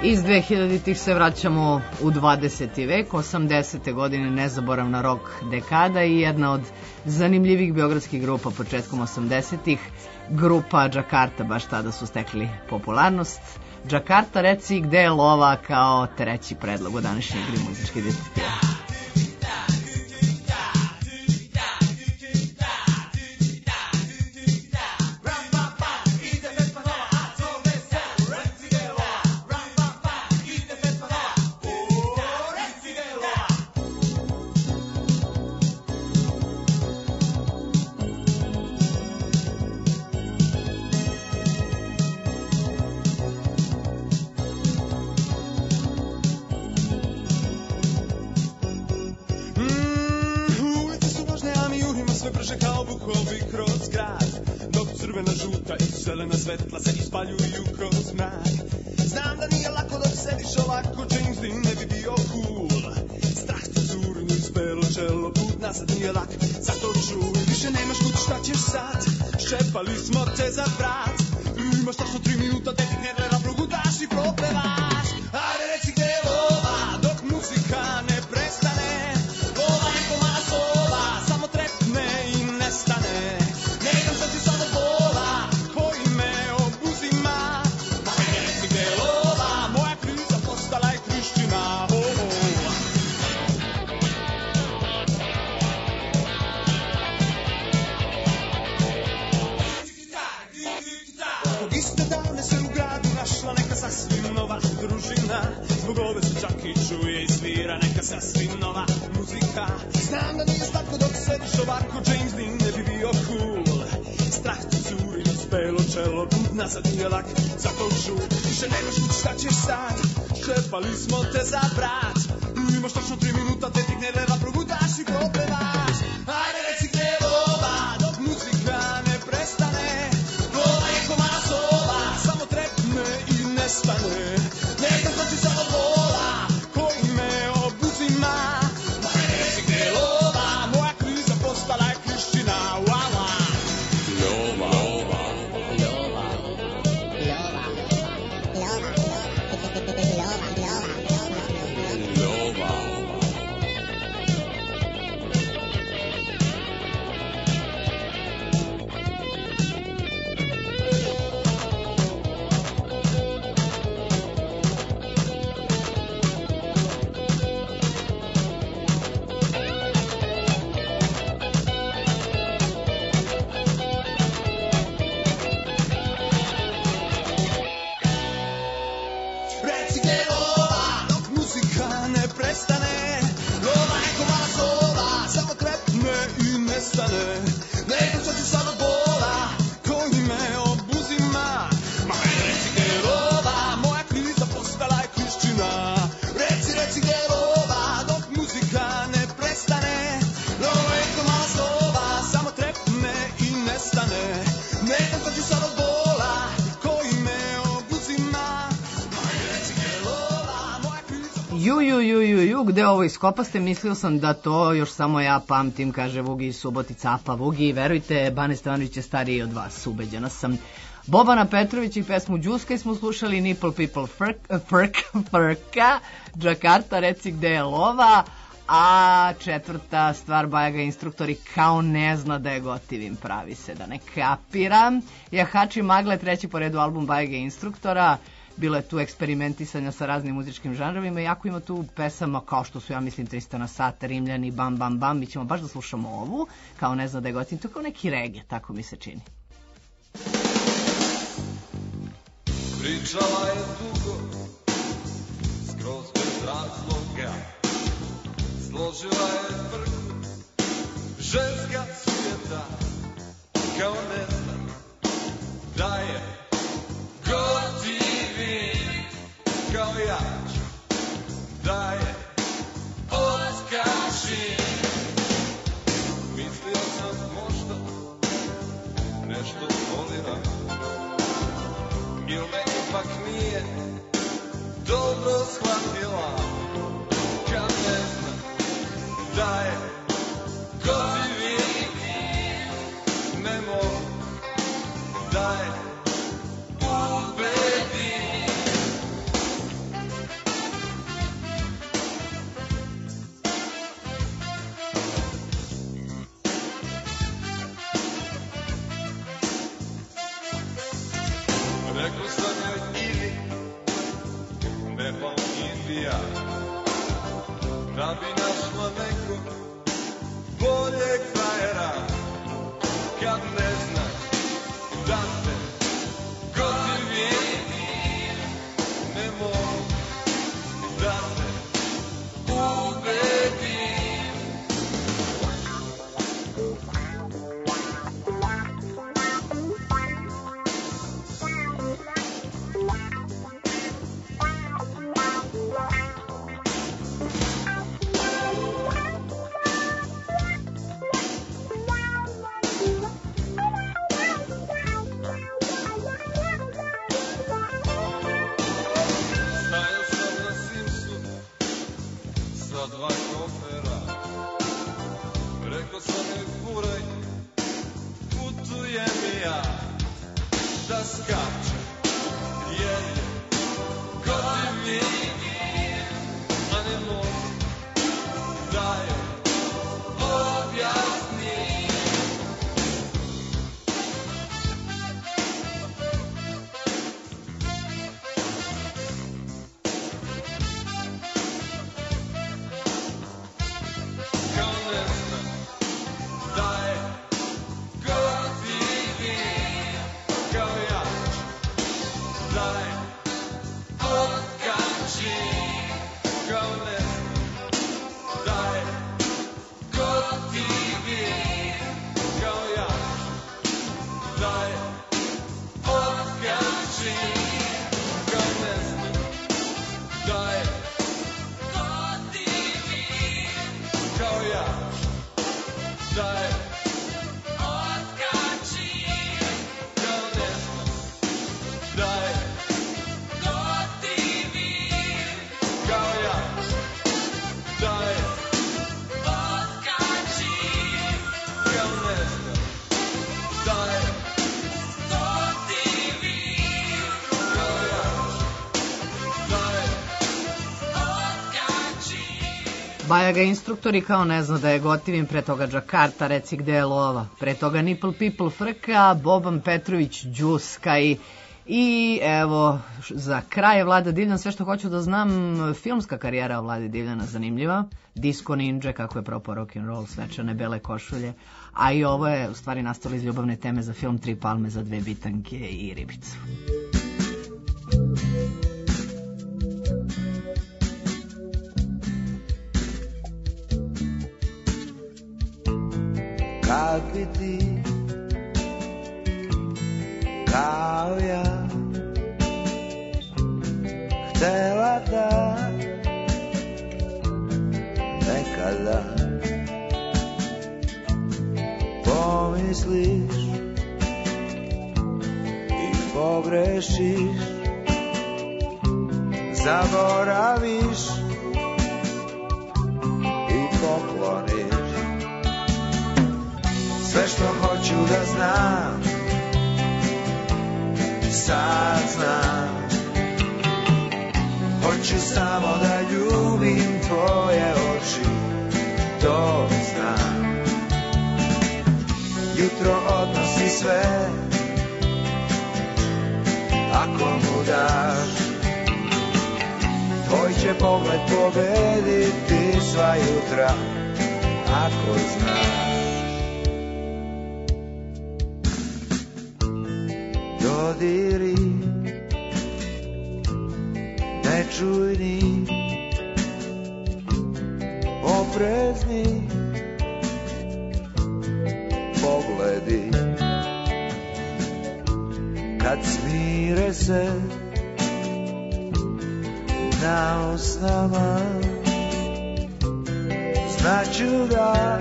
Iz dvehiljaditih se vraćamo u dvadeseti vek, osamdesete godine nezaboravna rock dekada i jedna od zanimljivih beogradskih grupa početkom osamdesetih, grupa Džakarta, baš tada su stekli popularnost. Džakarta, reci gde je lova, kao treći predlog u današnjoj igri muzičke detektive. Zelena svetla se ispaljuju kroz mrak. Znam da nije lako dok sediš ovako, James Dean ne bi bio cool. Strah te zurnju ispelo čelo, put nazad nije lak. Zato čuj, više nemaš kud, šta ćeš sad? Ščepali smo te za vrat. Imaš tačno tri minuta, da ti ne gleda progutaš i propevaš. Ajde reci gde je lova, dok muzika ne prestane. Lova neko mala sova, samo trepne i nestane. Ne idem sad ti samo bola, koji me obuzima. Ajde reci gde je lova, moja kriza postala je krišćina. Oh, oh. Tog iste dane se u gradu našla neka sasvim nova družina. Zbog ove se čak i čuje i svira neka sasvim nova muzika. Znam da nije slatko dok sediš ovako, James Dean ne bi bio cool. Strah ti curi na spelo čelo, put nazad nije lak. Zato čuj, više nemaš kud, šta ćeš sad? Šepali smo te za vrat. Imaš tačno tri minuta, te ti gnedeva progutaš i propevaš. Ajde reci gde je lova, dok muzika ne prestane. Lova je ko mala sova, samo trepne i nestane. Neka znači samo bola, koji me obuzima. Ajde reci gde je lova, moja kriza postala je krišćina. Uala. Lova, lova, lova, Reci gde je lova, dok muzika ne prestane. Lova je ko mala sova, samo trepne i nestane. Nekog sad ću sad od bola, koji me obuzima. Ma reci gde je lova, moja kriza postala je krišćina. Reci, reci gde je lova, dok muzika ne prestane. Lova je ko mala sova, samo trepne i nestane. Nekog sad ću sad od bola, koji me obuzima. Ju, ju, ju, ju, ju, gde ovo iskopaste, mislio sam da to još samo ja pamtim, kaže Vugi iz Subotica, apa Vugi, verujte, Bane Stevanović je stariji od vas, ubeđena sam. Bobana Petrović i pesmu Đuskaj smo slušali, Nipple People Frk, Frk, Frka, Džakarta, reci gde je lova, a četvrta stvar, Bajaga instruktori kao ne zna da je gotivim, pravi se da ne kapira. Jahači magle, treći po redu album Bajaga instruktora. Bilo je tu eksperimentisanja sa raznim muzičkim žanrovima i jako ima tu pesama kao što su, ja mislim, trista na sat, Rimljani, Bam Bam Bam. Mi ćemo baš da slušamo ovu, kao ne zna da je gotivim. To je kao neki reggae, tako mi se čini. Pričala je dugo, skroz bez razloga. Složila je vrhu, ženska sujeta, kao ne znam da je gotivim, kao ja ću da je otkažim. Mislio sam možda nešto voliram, il me ipak nije dobro shvatila, kad ne znam da je gotivim, ne mogu da je ubedim. ja, da je Otkači kao ne znam, da je gotivi kao ja, da je Otkači kao ne znam, da je gotivi kao ja, da je Otkači Baja ga instruktori kao ne zna da je gotivim, pre toga Džakarta, reci gde je lova, pre toga Nipple People frka, Boban Petrović džuskaj. I evo, š- za kraj je Vlada Divljan, sve što hoću da znam, filmska karijera Vlade Divljana zanimljiva, Disco Ninja, kako je propao rock'n'roll, svečane bele košulje, a i ovo je u stvari nastalo iz ljubavne teme za film Tri palme za dve bitanke i ribicu. Kad bi ti kao ja htela da nekada pomisliš i pogrešiš, zaboraviš i pokloniš sve što hoću da znam, sad znam. Hoću samo da ljubim tvoje oči, to znam. Jutro odnosi sve, ako mu daš. Tvoj će pogled pobediti sva jutra, ako znaš. Dodiri nečujni, oprezni pogledi, kad smire se na usnama, znaću da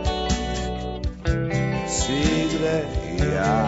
si gde i ja.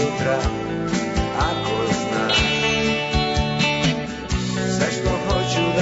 Sve što hoću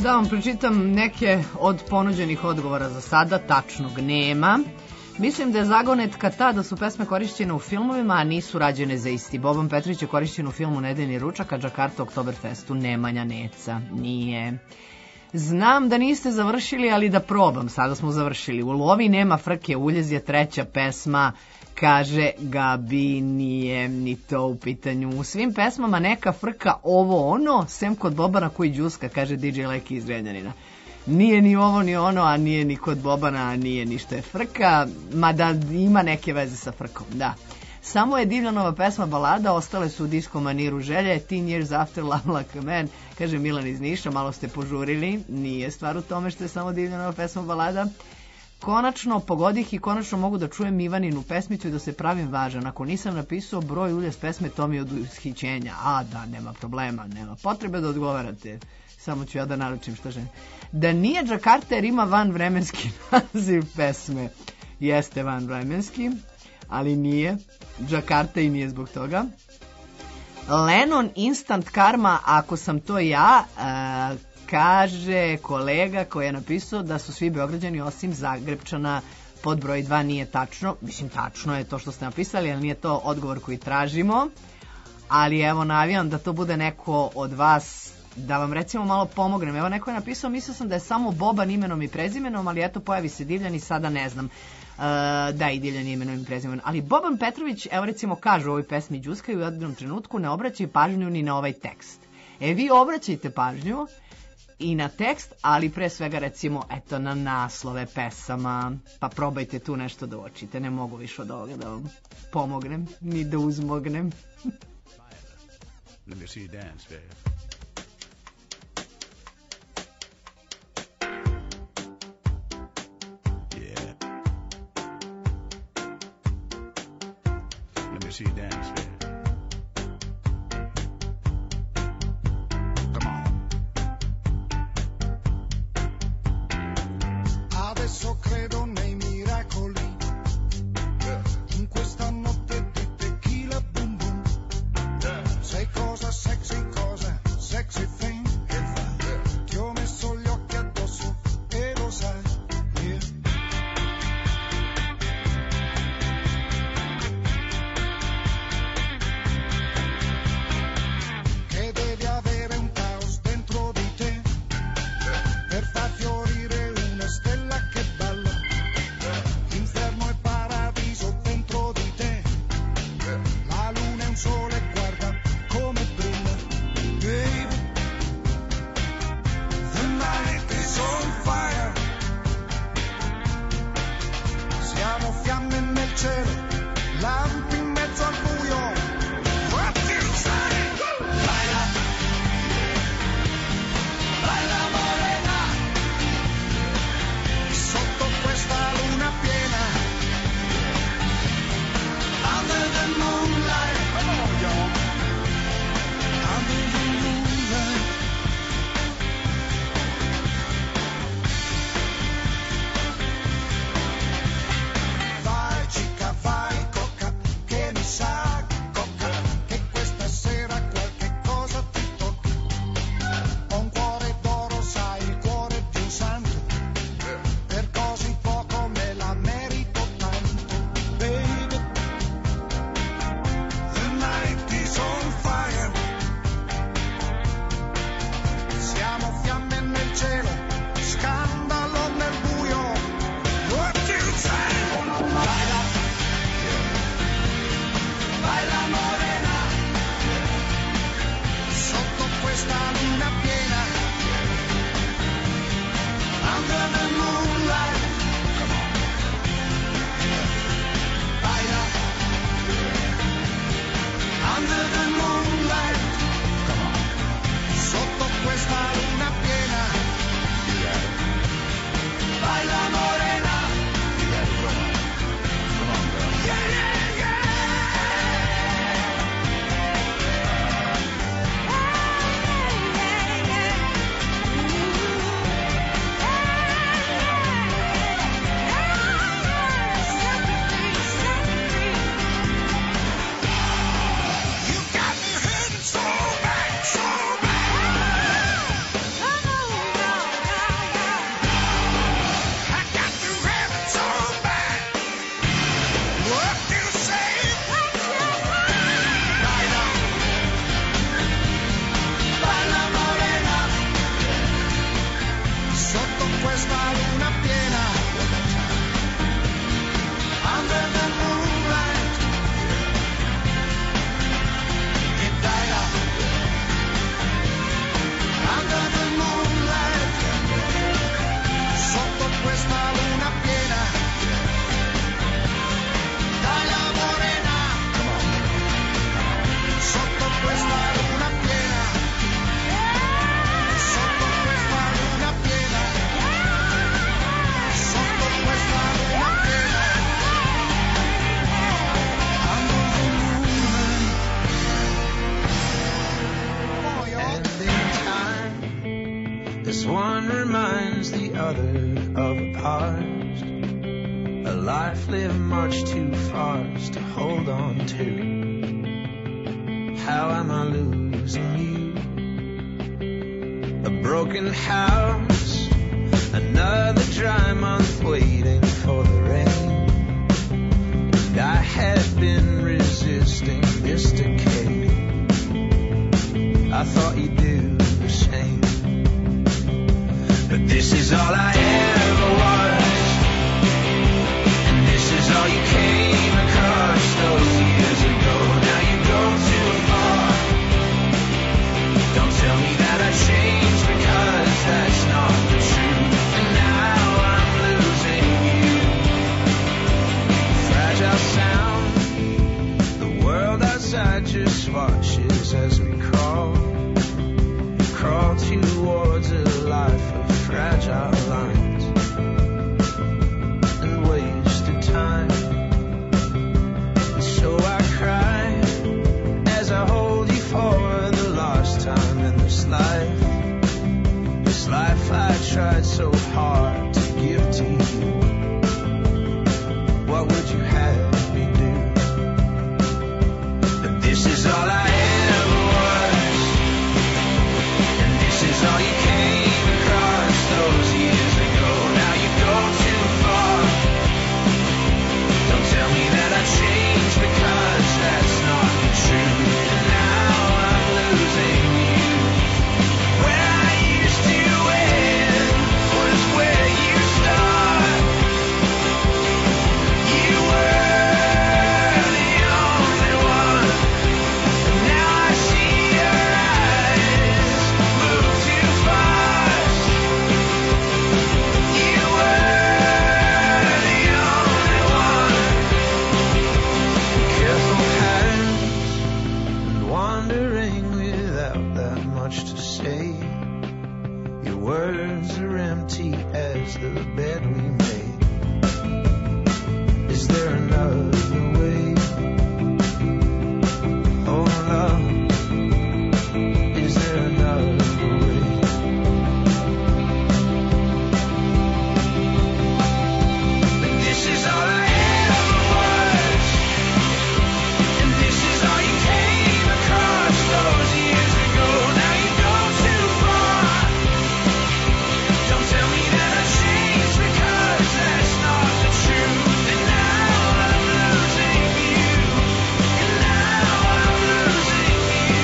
Da vam pročitam neke od ponuđenih odgovora za sada, tačnog nema. Mislim da je zagonetka ta da su pesme korišćene u filmovima, a nisu rađene za isti. Boban Petrović je korišćen u filmu Nedeljni ručak, a Džakarta Oktoberfestu Nemanja Neca. Nije. Znam da niste završili, ali da probam. Sada smo završili. U lovi nema frke, uljez je treća pesma, kaže Gabi, nije ni to u pitanju. U svim pesmama neka frka ovo ono, sem kod Bobana koji džuska, kaže D J Leki iz Renjanina. Nije ni ovo ni ono, a nije ni kod Bobana, a nije ni što je frka, mada ima neke veze sa frkom, da. Samo je Divljanova pesma balada, ostale su u disko maniru želje, Teen Years After, Love Like a Man, kaže Milan iz Niša, malo ste požurili, nije stvar u tome što je samo Divljanova pesma balada. Konačno pogodih i konačno mogu da čujem Ivaninu pesmicu i da se pravim važan. Ako nisam napisao broj uljez pesme, to mi je od ushićenja. A da, nema problema, nema potrebe da odgovarate. Samo ću ja da naručim što želim. Da nije Džakarta jer ima vanvremenski naziv pesme. Jeste vanvremenski, ali nije Džakarta i nije zbog toga. Lennon Instant Karma, ako sam to ja, uh, kaže kolega koji je napisao da su svi Beograđani osim Zagrebčana. Pod broj dva nije tačno. Mislim, tačno je to što ste napisali, ali nije to odgovor koji tražimo. Ali evo, navijam da to bude neko od vas, da vam recimo malo pomognem. Evo, neko je napisao, mislio sam da je samo Boban imenom i prezimenom, ali eto, pojavi se Divljan i sada ne znam. Uh, da, i Divljan imenom i prezimenom. Ali Boban Petrović, evo recimo, kaže u ovoj pesmi Đuska i u jednom trenutku ne obraćaj pažnju ni na ovaj tekst. E, vi obraćajte pažnju i na tekst, ali pre svega recimo eto na naslove pesama, pa probajte tu nešto da uočite. Ne mogu više od ovoga da vam pomognem, ni da uzmognem. Let me see you dance, baby. Yeah. Let me see you dance, baby. Adesso credo nei miracoli, in questa notte di tequila boom boom. Sei cosa sexy, cosa sexy thing. Ti ho messo gli occhi addosso e lo sai, yeah. Che devi avere un caos dentro di te per far fiorire una stella che balla. Inferno e paradiso dentro di te. La luna è un sole, guarda come brilla. Baby, the night is on fire. Siamo fiamme nel cielo, lampi in mezzo al buio. What you say? Baila, baila morena, sotto questa luna piena. Under the moonlight, come on y'all. Under the moonlight. Vai chica, vai coca, che mi sa coca, che questa sera qualche cosa ti tocca. Ho un cuore d'oro, sai, il cuore di un santo. Per così poco me la merito tanto. Baby, the night is on fire. Siamo fiamme nel cielo, scandalo nel buio. What you say? Baila, baila morena, sotto questa luna piena. Under the moonlight, come on. Baila, under the moonlight, come on. Sotto questa luna piena. Baila morena. Yeah, yeah, yeah. questa luna piena, under the moonlight, e dai là, under the moonlight, sotto questa luna piena, dai la morena, sotto questa luna piena, sotto questa luna piena, sotto questa luna piena, under the moonlight. And in time, this one reminds the other of a past, a life lived much too fast to hold on to. How am I losing you? A broken house, another dry month waiting for the rain. And I had been resisting this decay. I thought you'd do the same. But this is all I ever was, and this is all you came across those years ago. Now you go too far. Don't tell me that I changed, because that's not the truth. And now I'm losing you. Fragile sound, the world outside just watches as we crawl, crawl towards a life of fragile lines and wasted time. And so I cry as I hold you for the last time in this life, this life I tried so hard to give to you. What would you have me do? But this is all I ever was, and this is all you came across those years ago. Now you go too far. Don't tell me that I changed, because that's not the truth. And now I'm losing you. Where I used to end was where you start. You were the only one. Now I see your eyes move too fast. You were the only one. Careful hands and wandering without that much to say. Your words are empty as the bed we made. Is there another way? Oh love, is there another way? But this is all I ever was, and this is all you came across those years ago. Now you go too far. Don't tell me that I changed, because that's not the truth. And now I'm losing you. And now I'm losing you.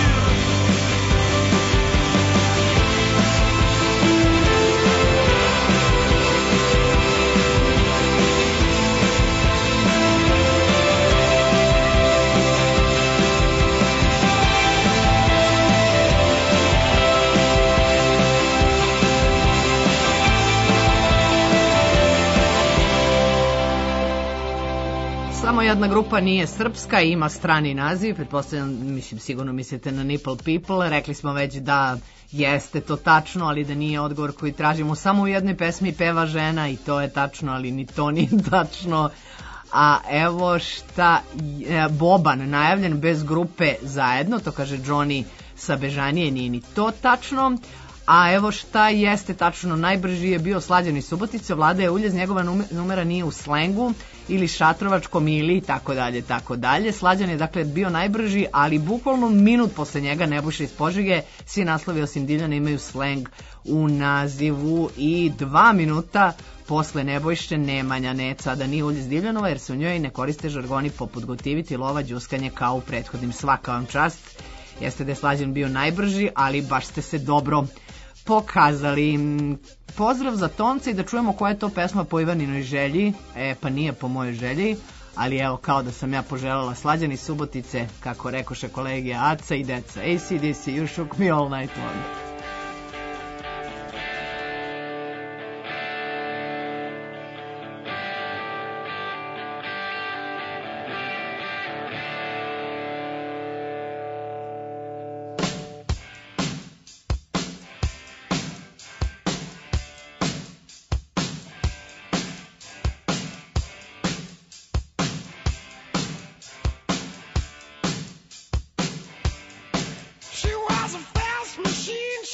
Samo jedna grupa nije srpska, ima strani naziv, pretpostavljam, mislim, sigurno mislite na Nipple People. Rekli smo već da jeste to tačno, ali da nije odgovor koji tražimo. Samo u jednoj pesmi peva žena i to je tačno, ali ni to nije tačno. A evo šta, e, Boban najavljen bez grupe zajedno, to kaže Johnny sa Bežanije, nije ni to tačno. A evo šta jeste tačno, najbrži je bio Slađan iz Subotice, Vlada je uljez, njegova numera nije u slengu ili šatrovačkom ili tako dalje, tako dalje. Slađan je dakle bio najbrži, ali bukvalno minut posle njega Nebojša iz Požege, svi naslovi osim Diljana imaju sleng u nazivu i dva minuta posle Nebojše Nemanja Neca, da nije uljez Divljanova, jer se u njoj ne koriste žargoni poput gotiviti, lova, đuskanje kao u prethodnim. Svaka vam čast, jeste da je Slađan bio najbrži, ali baš ste se dobro pokazali. Pozdrav za Tonca i da čujemo koja je to pesma po Ivaninoj želji. E, pa nije po mojoj želji, ali evo, kao da sam ja poželjela Slađani Subotice, kako rekoše kolege Aca i Deca. A C D C, You Shook Me All Night Long. She was a fast machine.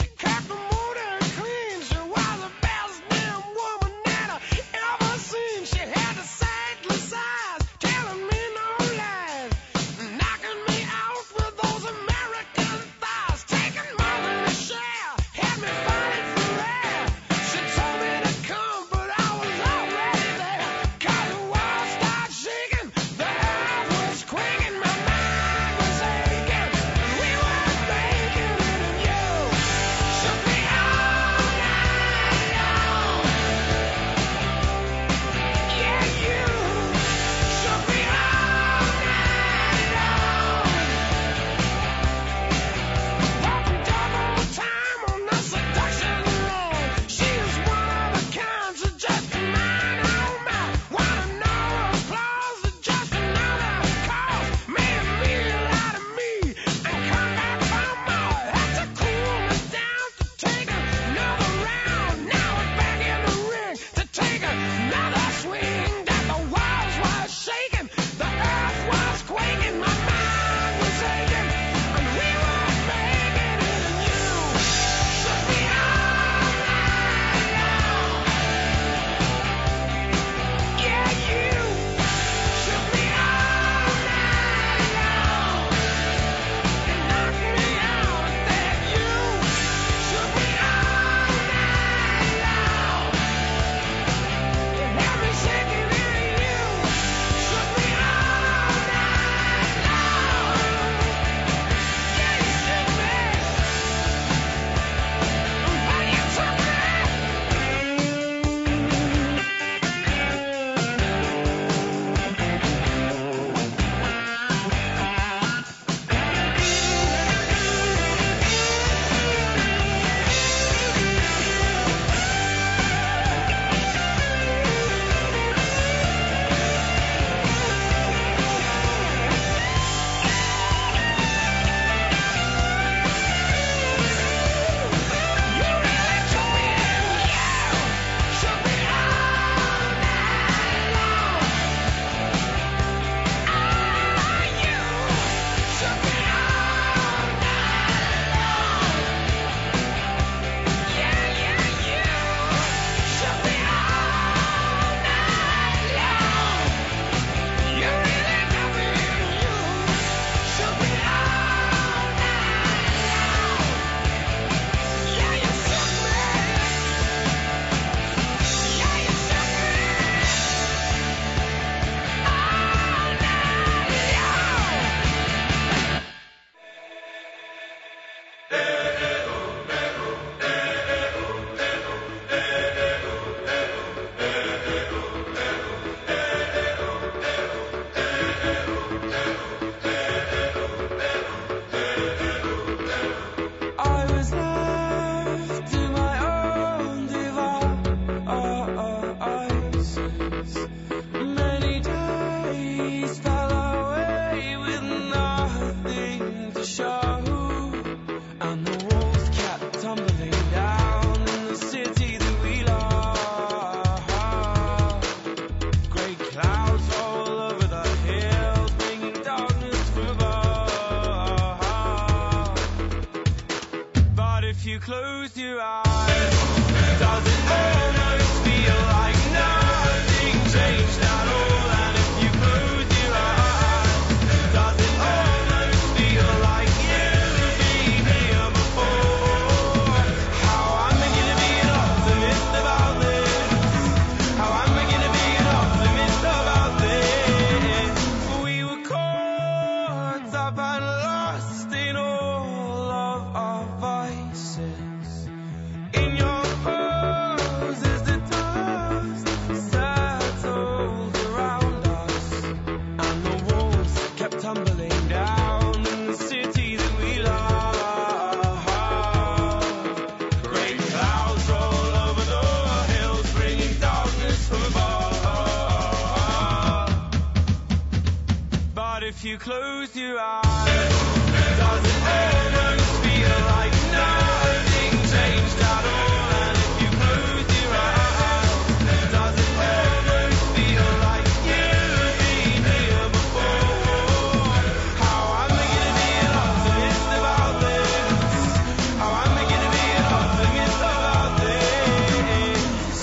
if you close your eyes, does it almost feel like nothing changed at all? And if you close your eyes, does it almost feel like you've been here before? How am I gonna be an optimist about this? How am I gonna be an optimist about this?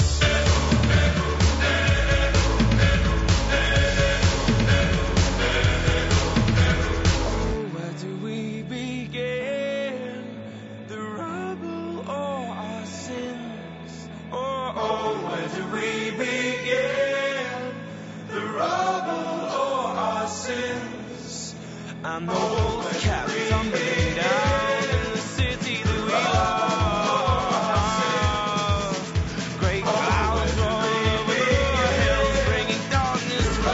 Where do we begin? The rubble or our sins? Oh, oh, where do we begin? The rubble or our sins? And the wolves kept tumbling down in the city that we love. Great clouds roll over the hills, bringing darkness to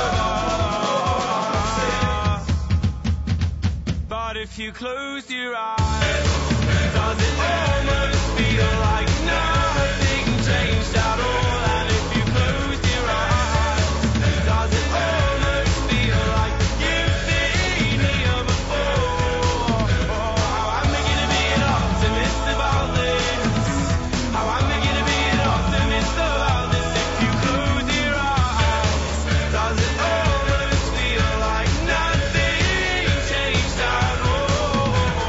us. But if you close your eyes, does it almost feel like nothing changed at all? And if you close your eyes, does it almost feel like you've been here before? Oh, how am I gonna be an optimist about this? How am I gonna be an optimist about this if you close your eyes? Does it almost feel like nothing changed at all?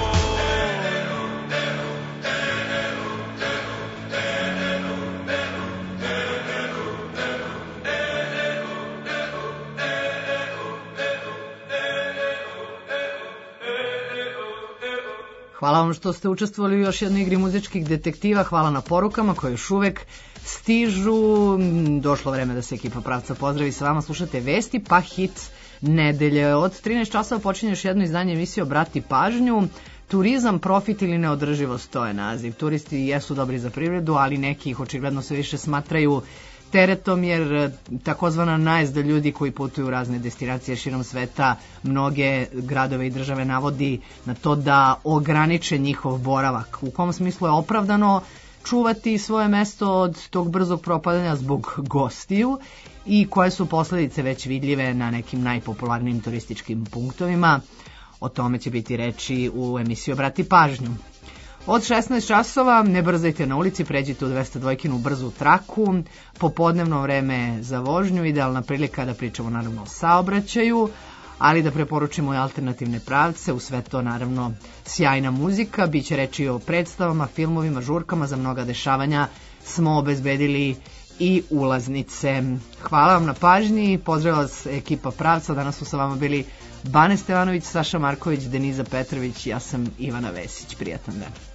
Hvala vam što ste učestvovali u još jednoj igri muzičkih detektiva. Hvala na porukama koje još uvek stižu. Došlo vreme da se ekipa Pravca pozdravi sa vama. Slušate Vesti pa hit nedelje. Od trinaest časova počinje još jedno izdanje emisije Obrati pažnju. Turizam, profit ili neodrživost, to je naziv. Turisti jesu dobri za privredu, ali neki ih očigledno sve više smatraju teretom, jer takozvana najezda ljudi koji putuju u razne destinacije širom sveta mnoge gradove i države navodi na to da ograniče njihov boravak. U kom smislu je opravdano čuvati svoje mesto od tog brzog propadanja zbog gostiju i koje su posledice već vidljive na nekim najpopularnijim turističkim punktovima. O tome će biti reči u emisiji Obrati pažnju. Od šesnaest časova ne brzajte na ulici, pređite u dvesta dva brzu traku, popodnevno vreme za vožnju, idealna prilika da pričamo naravno o saobraćaju, ali da preporučimo i alternativne pravce, u sve to naravno sjajna muzika, bit će reči o predstavama, filmovima, žurkama, za mnoga dešavanja smo obezbedili i ulaznice. Hvala vam na pažnji, pozdravila vas ekipa Pravca, danas su sa vama bili Bane Stevanović, Saša Marković, Deniza Petrović, ja sam Ivana Vesić, prijatan dan.